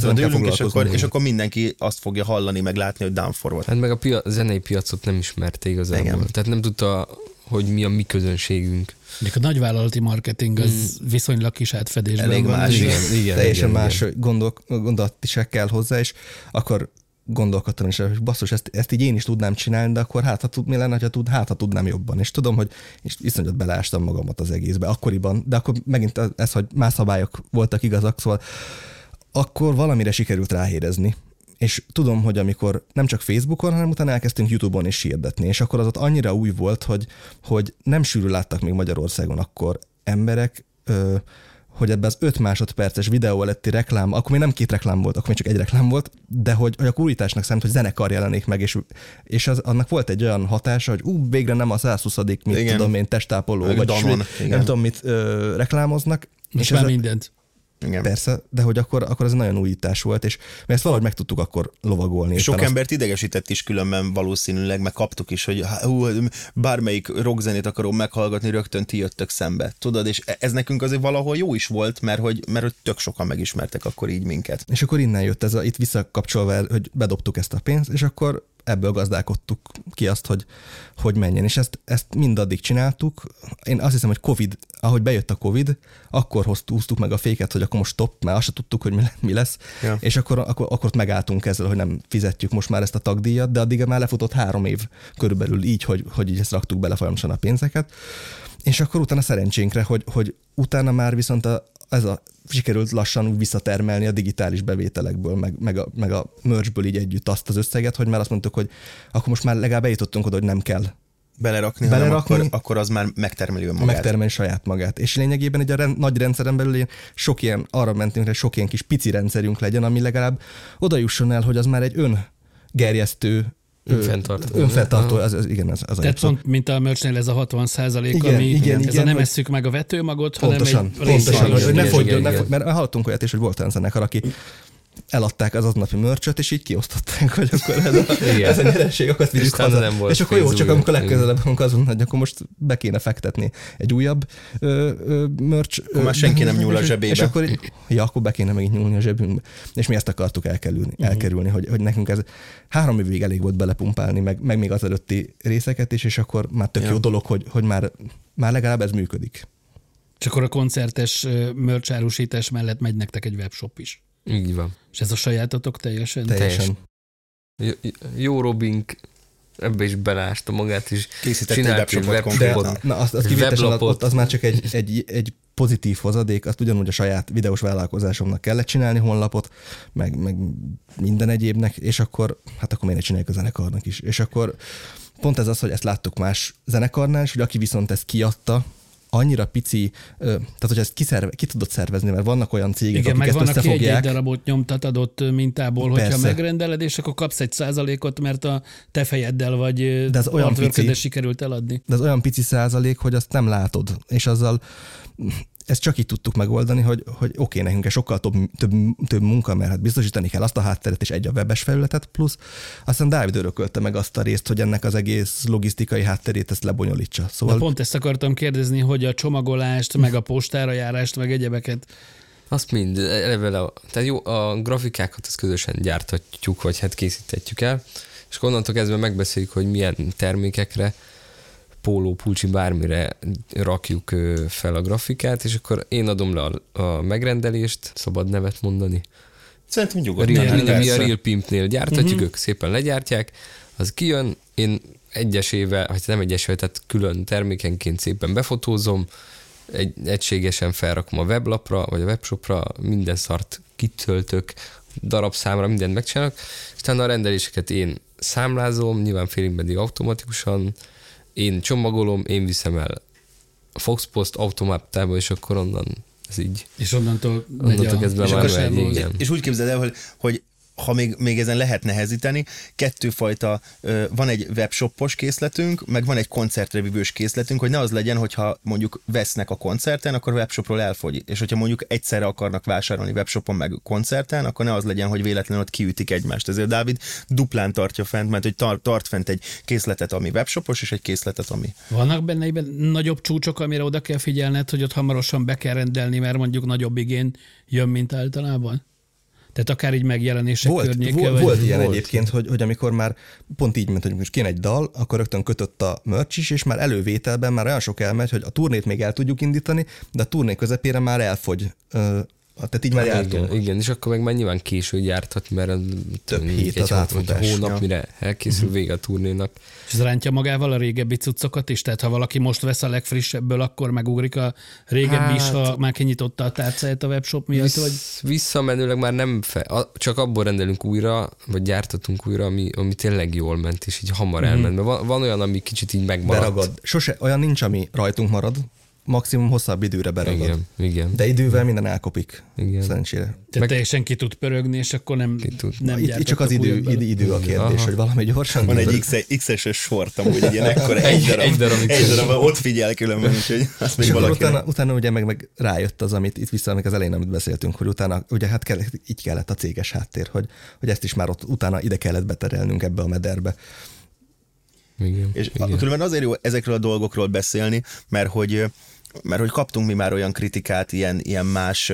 és akkor mindenki azt fogja hallani, meg látni, hogy down forward. Hát meg a zenei piacot nem ismerte igazából. Igen. Tehát nem tudta, hogy mi a mi közönségünk. De a nagyvállalati marketing az viszonylag kis átfedésben elég van. Más, igen, teljesen más gondolatiság kell hozzá, és akkor gondolkodtam is, hogy basszus, ezt így én is tudnám csinálni, de akkor mi lenne, ha tudnám jobban. És tudom, hogy iszonyat beleástam magamat az egészbe akkoriban, de akkor megint ez, hogy más szabályok voltak igazak, szóval akkor valamire sikerült ráérezni. És tudom, hogy amikor nem csak Facebookon, hanem utána elkezdtünk YouTube-on is hirdetni, és akkor az ott annyira új volt, hogy nem sűrűn láttak még Magyarországon akkor emberek, hogy ebben az 5 másodperces videó előtti reklám, akkor még nem 2 reklám volt, akkor még csak egy reklám volt, de hogy a újításnak számít, hogy zenekar jelenik meg, és annak volt egy olyan hatása, hogy végre nem a 120. tudom én, testápoló, vagy Danon, nem tudom mit reklámoznak. És már mindent. Igen. Persze, de hogy akkor ez nagyon újítás volt, és mert ezt valahogy meg tudtuk akkor lovagolni. Sok embert idegesített is különben valószínűleg, meg kaptuk is, hogy bármelyik rockzenét akarom meghallgatni, rögtön ti jöttök szembe. Tudod, és ez nekünk azért valahol jó is volt, mert hogy tök sokan megismertek akkor így minket. És akkor innen jött ez itt visszakapcsolva, hogy bedobtuk ezt a pénzt, és akkor ebből gazdálkodtuk ki azt, hogy menjen. És ezt mindaddig csináltuk. Én azt hiszem, hogy ahogy bejött a Covid, akkor húztuk meg a féket, hogy akkor most stop, mert azt se tudtuk, hogy mi lesz. Ja. És akkor megálltunk ezzel, hogy nem fizetjük most már ezt a tagdíjat, de addig már lefutott 3 év körülbelül így, hogy így ezt raktuk bele folyamatosan a pénzeket. És akkor utána szerencsénkre, hogy utána már viszont sikerült lassan úgy visszatermelni a digitális bevételekből, meg a merchből így együtt azt az összeget, hogy már azt mondtuk, hogy akkor most már legalább eljutottunk oda, hogy nem kell belerakni. Akkor az már megtermeli önmagát. Megtermeli saját magát. És lényegében egy a nagy rendszeren belül sok ilyen, arra mentünk, hogy sok ilyen kis pici rendszerünk legyen, ami legalább oda jusson el, hogy az már egy öngerjesztő önfenntartó, igen, az a tehát pont, mint a merchnél ez a 60%, igen, ez a nem esszük meg a vetőmagot, pontosan, hogy ne fogjon, mert hallottunk olyat is, hogy volt olyan zenekar, aki eladták az aznapi mörcsöt, és így kiosztották, hogy akkor ez a nyereség, akkor vigyük haza. És akkor jó, csak amikor legközelebb az mondta, hogy akkor most be kéne fektetni egy újabb mörcs. Akkor már senki nem nyúl a zsebébe. És akkor be kéne megint nyúlni a zsebünkbe. És mi ezt akartuk elkerülni, hogy nekünk ez 3 évig elég volt belepumpálni, meg még az előtti részeket is, és akkor már tök jó dolog, hogy már legalább ez működik. És akkor a koncertes merch-árusítás mellett megy nektek egy webshop is. Így van. És ez a sajátotok teljesen? Teljesen. Jó Robink ebbe is belásta magát, és csinált egy webshopot. Az kivételesen az már csak egy pozitív hozadék, azt ugyanúgy a saját videós vállalkozásomnak kellett csinálni honlapot, meg minden egyébnek, és akkor miért ne csináljuk a zenekarnak is. És akkor pont ez az, hogy ezt láttuk más zenekarnál, és hogy aki viszont ezt kiadta, annyira pici, tehát hogy ezt ki tudod szervezni, mert vannak olyan cégek, akik ezt összefogják. Igen, meg van, aki egy darabot nyomtat adott mintából, hogyha megrendeled, és akkor kapsz egy %, mert a te fejeddel vagy artworködre sikerült eladni. De az olyan pici százalék, hogy azt nem látod, és azzal ezt csak így tudtuk megoldani, hogy oké, nekünk sokkal több munka, mert hát biztosítani kell azt a hátteret és egy a webes felületet, plusz aztán Dávid örökölte meg azt a részt, hogy ennek az egész logisztikai hátterét ezt lebonyolítsa. Szóval... De pont ezt akartam kérdezni, hogy a csomagolást, meg a postára járást, meg egyebeket. Azt mind, eleve tehát jó, a grafikákat azt közösen gyártatjuk, vagy hát készítetjük el, és onnantól kezdve megbeszéljük, hogy milyen termékekre, póló, pulcsi, bármire rakjuk fel a grafikát, és akkor én adom le a megrendelést, szabad nevet mondani. Szerintem nyugodtan. Mi a Real Pimpnél gyártatjuk, ők szépen legyártják, az kijön, én egyesével, vagy nem egyesével, tehát külön termékenként szépen befotózom, egységesen felrakom a weblapra, vagy a webshopra, minden szart kitöltök, darabszámra mindent megcsinálok, és utána a rendeléseket én számlázom, nyilván félig pedig automatikusan, én csomagolom, én viszem el a Foxpost automatába, és akkor onnan ez így. És onnantól kezdve már megy, és úgy képzeld el, hogy ha még ezen lehet nehezíteni, 2 fajta, van egy webshopos készletünk, meg van egy koncertre vívős készletünk, hogy ne az legyen, hogyha mondjuk vesznek a koncerten, akkor webshopról elfogy. És hogyha mondjuk egyszerre akarnak vásárolni webshopon meg koncerten, akkor ne az legyen, hogy véletlenül ott kiütik egymást. Ezért Dávid duplán tartja fent, mert hogy tart fent egy készletet, ami webshopos, és egy készletet, ami... Vannak benne nagyobb csúcsok, amire oda kell figyelned, hogy ott hamarosan be kell rendelni, mert mondjuk nagyobb igény jön, mint általában? Tehát akár így megjelenések környéke. Volt ilyen egyébként, hogy amikor már pont így ment, hogy most kéne egy dal, akkor rögtön kötött a merch is, és már elővételben már olyan sok elmegy, hogy a turnét még el tudjuk indítani, de a turné közepére már elfogy. Tehát így már jártunk. Igen, és akkor meg már nyilván késő gyárthat, mert több hét az átfutás. Hónap, mire elkészül vége a turnénak. És ez rántja magával a régebbi cuccokat is? Tehát ha valaki most vesz a legfrissebből, akkor megugrik a régebbi is, ha már kinyitotta a tárcáját a webshop miatt? Vagy... Visszamenőleg már nem csak abból rendelünk újra, vagy gyártatunk újra, ami tényleg jól ment, és így hamar elment. Mert van olyan, ami kicsit így megmaradt. Beragad. Sose olyan nincs, ami rajtunk marad. Maximum hosszabb időre beragad. Igen. De idővel minden elkopik. Igen. Szerencsére. Tehát teljesen ki tud pörögni, és akkor nem itt csak az idő a kérdés, hogy valami gyorsan. Van egy X-es sort, amúgy egy ilyen ekkora egy darab, ott figyel különben, úgyhogy azt még valaki. Utána ugye meg rájött az, amit itt vissza, az elején, amit beszéltünk, hogy utána ugye hát így kellett a céges háttér, hogy ezt is már ott utána ide kellett beterelnünk ebbe a mederbe. Igen, és különben azért jó ezekről a dolgokról beszélni, mert hogy kaptunk mi már olyan kritikát ilyen más,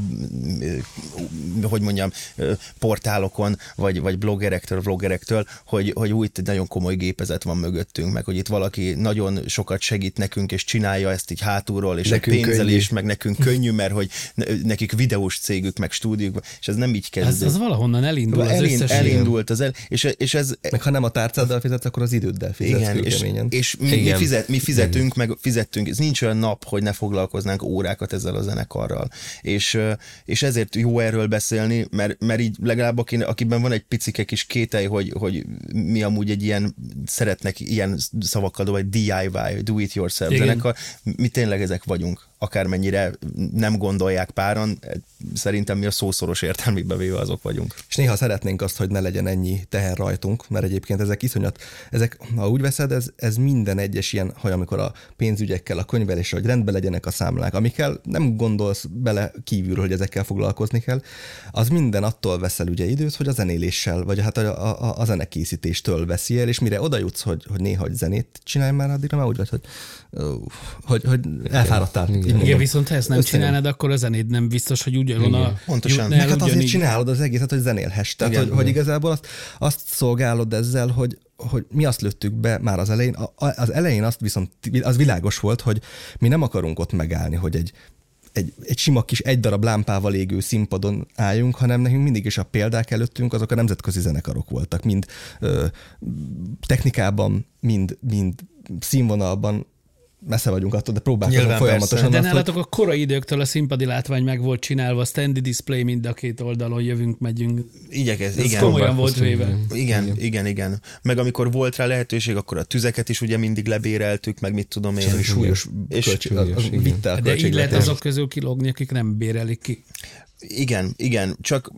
hogy mondjam, portálokon, vagy vloggerektől, hogy úgy nagyon komoly gépezet van mögöttünk, meg hogy itt valaki nagyon sokat segít nekünk, és csinálja ezt így hátulról, és nekünk a pénzelés, meg nekünk könnyű, mert hogy nekik videós cégük, meg stúdiók, és ez nem így kezdődik. Ez valahonnan elindul az összes elindult és ez... Meg ha nem a tárcáddal fizetsz, akkor az időddel fizetsz. Igen, és mi fizetünk, meg fizettünk. Ez nincs olyan nap, hogy ne foglalkoznánk órákat ezzel a zenekarral. És ezért jó erről beszélni, mert így legalább akiben van egy picike kis kételj, hogy mi amúgy egy ilyen, szeretnek ilyen szavakkal, vagy DIY, do it yourself zenekar, mi tényleg ezek vagyunk. akármennyire nem gondolják páran, szerintem mi a szószoros értelmében véve azok vagyunk. És néha szeretnénk azt, hogy ne legyen ennyi teher rajtunk, mert egyébként ezek iszonyat, ha úgy veszed, ez minden egyes ilyen, hogy amikor a pénzügyekkel, a könyveléssel, hogy rendben legyenek a számlák, amikkel nem gondolsz bele kívülről, hogy ezekkel foglalkozni kell, az minden attól veszel ugye időt, hogy a zenéléssel, vagy hát a zenekészítéstől veszi el, és mire oda jutsz, hogy néha egy zenét csinálj már, addigra már úgy vagy, hogy elfáradtál. Igen, viszont ha ezt nem csinálnád, akkor a zenéd nem biztos, hogy ugyanúgy a... Pontosan. Meg hát azért csinálod az egészet, hogy zenélhess. Tehát, hogy igazából azt szolgálod ezzel, hogy mi azt lőttük be már az elején. Az elején azt viszont az világos volt, hogy mi nem akarunk ott megállni, hogy egy sima kis egy darab lámpával égő színpadon álljunk, hanem nekünk mindig is a példák előttünk azok a nemzetközi zenekarok voltak. Mind technikában, mind színvonalban messze vagyunk attól, de próbálkozunk folyamatosan. De nálatok a korai időktől a színpadi látvány meg volt csinálva, standy display mind a két oldalon, jövünk, megyünk. Igen. Komolyan volt véve. Igen. Meg amikor volt rá lehetőség, akkor a tüzeket is ugye mindig lebéreltük, meg mit tudom én. Súlyos vittel. De így lehet azok közül kilógni, akik nem bérelik ki. Igen. Csak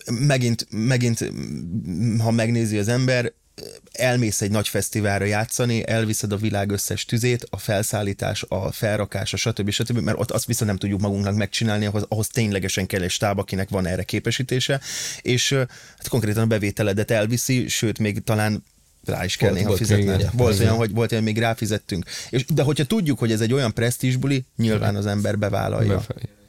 megint, ha megnézi az ember, elmész egy nagy fesztiválra játszani, elviszed a világ összes tüzét, a felszállítás, a felrakás, a stb., mert ott azt viszont nem tudjuk magunknak megcsinálni, ahhoz ténylegesen kell egy stáb, akinek van erre képesítése, és hát konkrétan a bevételedet elviszi, sőt, még talán rá is kell néha fizetni. Volt olyan, még ráfizettünk. De hogyha tudjuk, hogy ez egy olyan presztízsbuli, nyilván az ember bevállalja.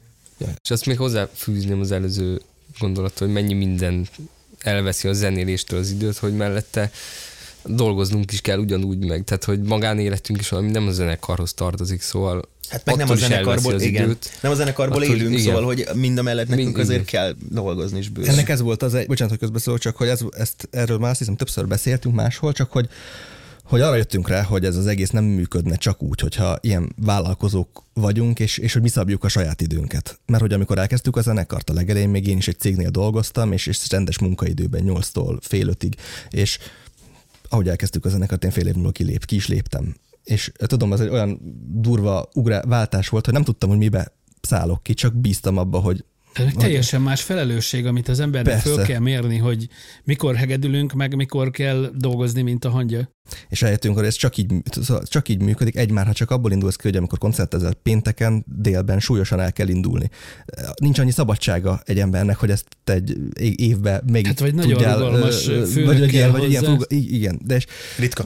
És azt még hozzáfűzném az előző gondolat, hogy mennyi minden elveszi a zenéléstől az időt, hogy mellette dolgoznunk is kell ugyanúgy meg. Tehát, hogy magánéletünk is valami nem a zenekarhoz tartozik, szóval hát meg nem a zenekarból, igen. Nem a zenekarból élünk, igen. Szóval, hogy mindamellett nekünk azért kell dolgozni is bőven. Ennek ez volt bocsánat, hogy közbeszólok, csak hogy erről már azt hiszem többször beszéltünk máshol, csak hogy arra jöttünk rá, hogy ez az egész nem működne csak úgy, hogyha ilyen vállalkozók vagyunk, és hogy mi szabjuk a saját időnket. Mert hogy amikor elkezdtük a zenekart a legelején, még én is egy cégnél dolgoztam, és rendes munkaidőben 8-tól fél 5-ig, és ahogy elkezdtük a zenekart, én fél év múlva ki is léptem. És tudom, az egy olyan durva váltás volt, hogy nem tudtam, hogy mibe szállok ki, csak bíztam abba, hogy teljesen más felelősség, amit az embernek föl kell mérni, hogy mikor hegedülünk, meg mikor kell dolgozni, mint a hangya. És rájöttünk, hogy ez csak így működik, már ha csak abból indulsz ki, hogy amikor koncertezel pénteken, délben súlyosan el kell indulni. Nincs annyi szabadsága egy embernek, hogy ezt egy évben még hát vagy nagyon rugalmas főnökkel hozzá. Igen, de és ritka.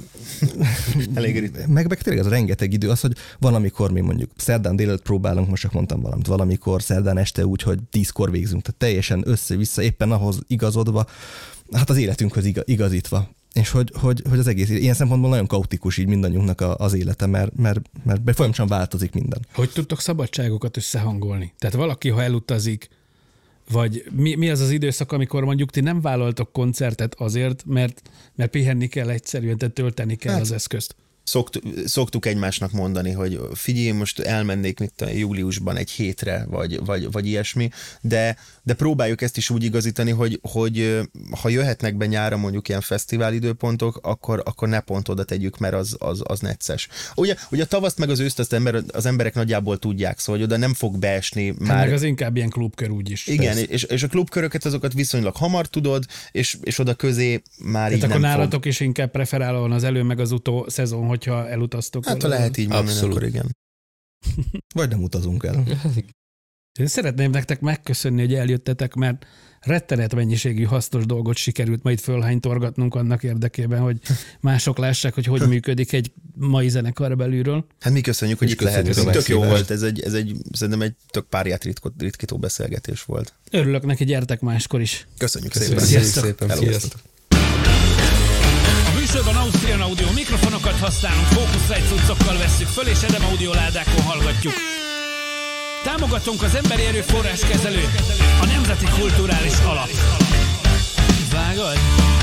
Elég ritka. Meg tényleg az rengeteg idő az, hogy van, amikor mi mondjuk szerdán délelőtt próbálunk, most csak mondtam valamit, valamikor szerdán este úgy, hogy 10-kor végzünk, tehát teljesen össze-vissza, éppen ahhoz igazodva, hát az életünkhöz igazítva. És hogy az egész ilyen szempontból nagyon kaotikus így mindannyiunknak az élete, mert folyamatosan változik minden. Hogy tudtok szabadságokat összehangolni? Tehát valaki, ha elutazik, vagy mi az az időszak, amikor mondjuk ti nem vállaltok koncertet azért, mert pihenni kell egyszerűen, tehát tölteni kell az eszközt? Szoktuk egymásnak mondani, hogy figyelj, most elmennék júliusban egy hétre, vagy ilyesmi, de próbáljuk ezt is úgy igazítani, hogy ha jöhetnek be nyára mondjuk ilyen fesztivál időpontok, akkor ne pont oda tegyük, mert az necces. Ugye a tavaszt meg az őszt az emberek nagyjából tudják, szóval hogy oda nem fog beesni már. Meg az inkább ilyen klubkör úgyis. Igen, és a klubköröket azokat viszonylag hamar tudod, és oda közé már így nem akkor nálatok is inkább preferálóan az elő meg az utó szezon, hogyha elutaztok. Hát lehet így mondani, akkor igen. Vagy nem utazunk el. Én szeretném nektek megköszönni, hogy eljöttetek, mert rettenet mennyiségű hasznos dolgot sikerült majd fölhánytorgatnunk annak érdekében, hogy mások lássák, hogy működik egy mai zenekar belülről. Hát mi köszönjük, hogy itt lehetünk. Tök jó volt, ez szerintem egy tök párját ritkító beszélgetés volt. Örülök neki, gyertek máskor is. Köszönjük szépen. Sziasztok. A műsorban Austrian Audio mikrofonokat használunk, Focusrite cuccokkal vesszük föl, és Edem Audio ládákon hallgatjuk. Támogatunk az Emberi Erőforrás Kezelő, a Nemzeti Kulturális Alap. Vágod?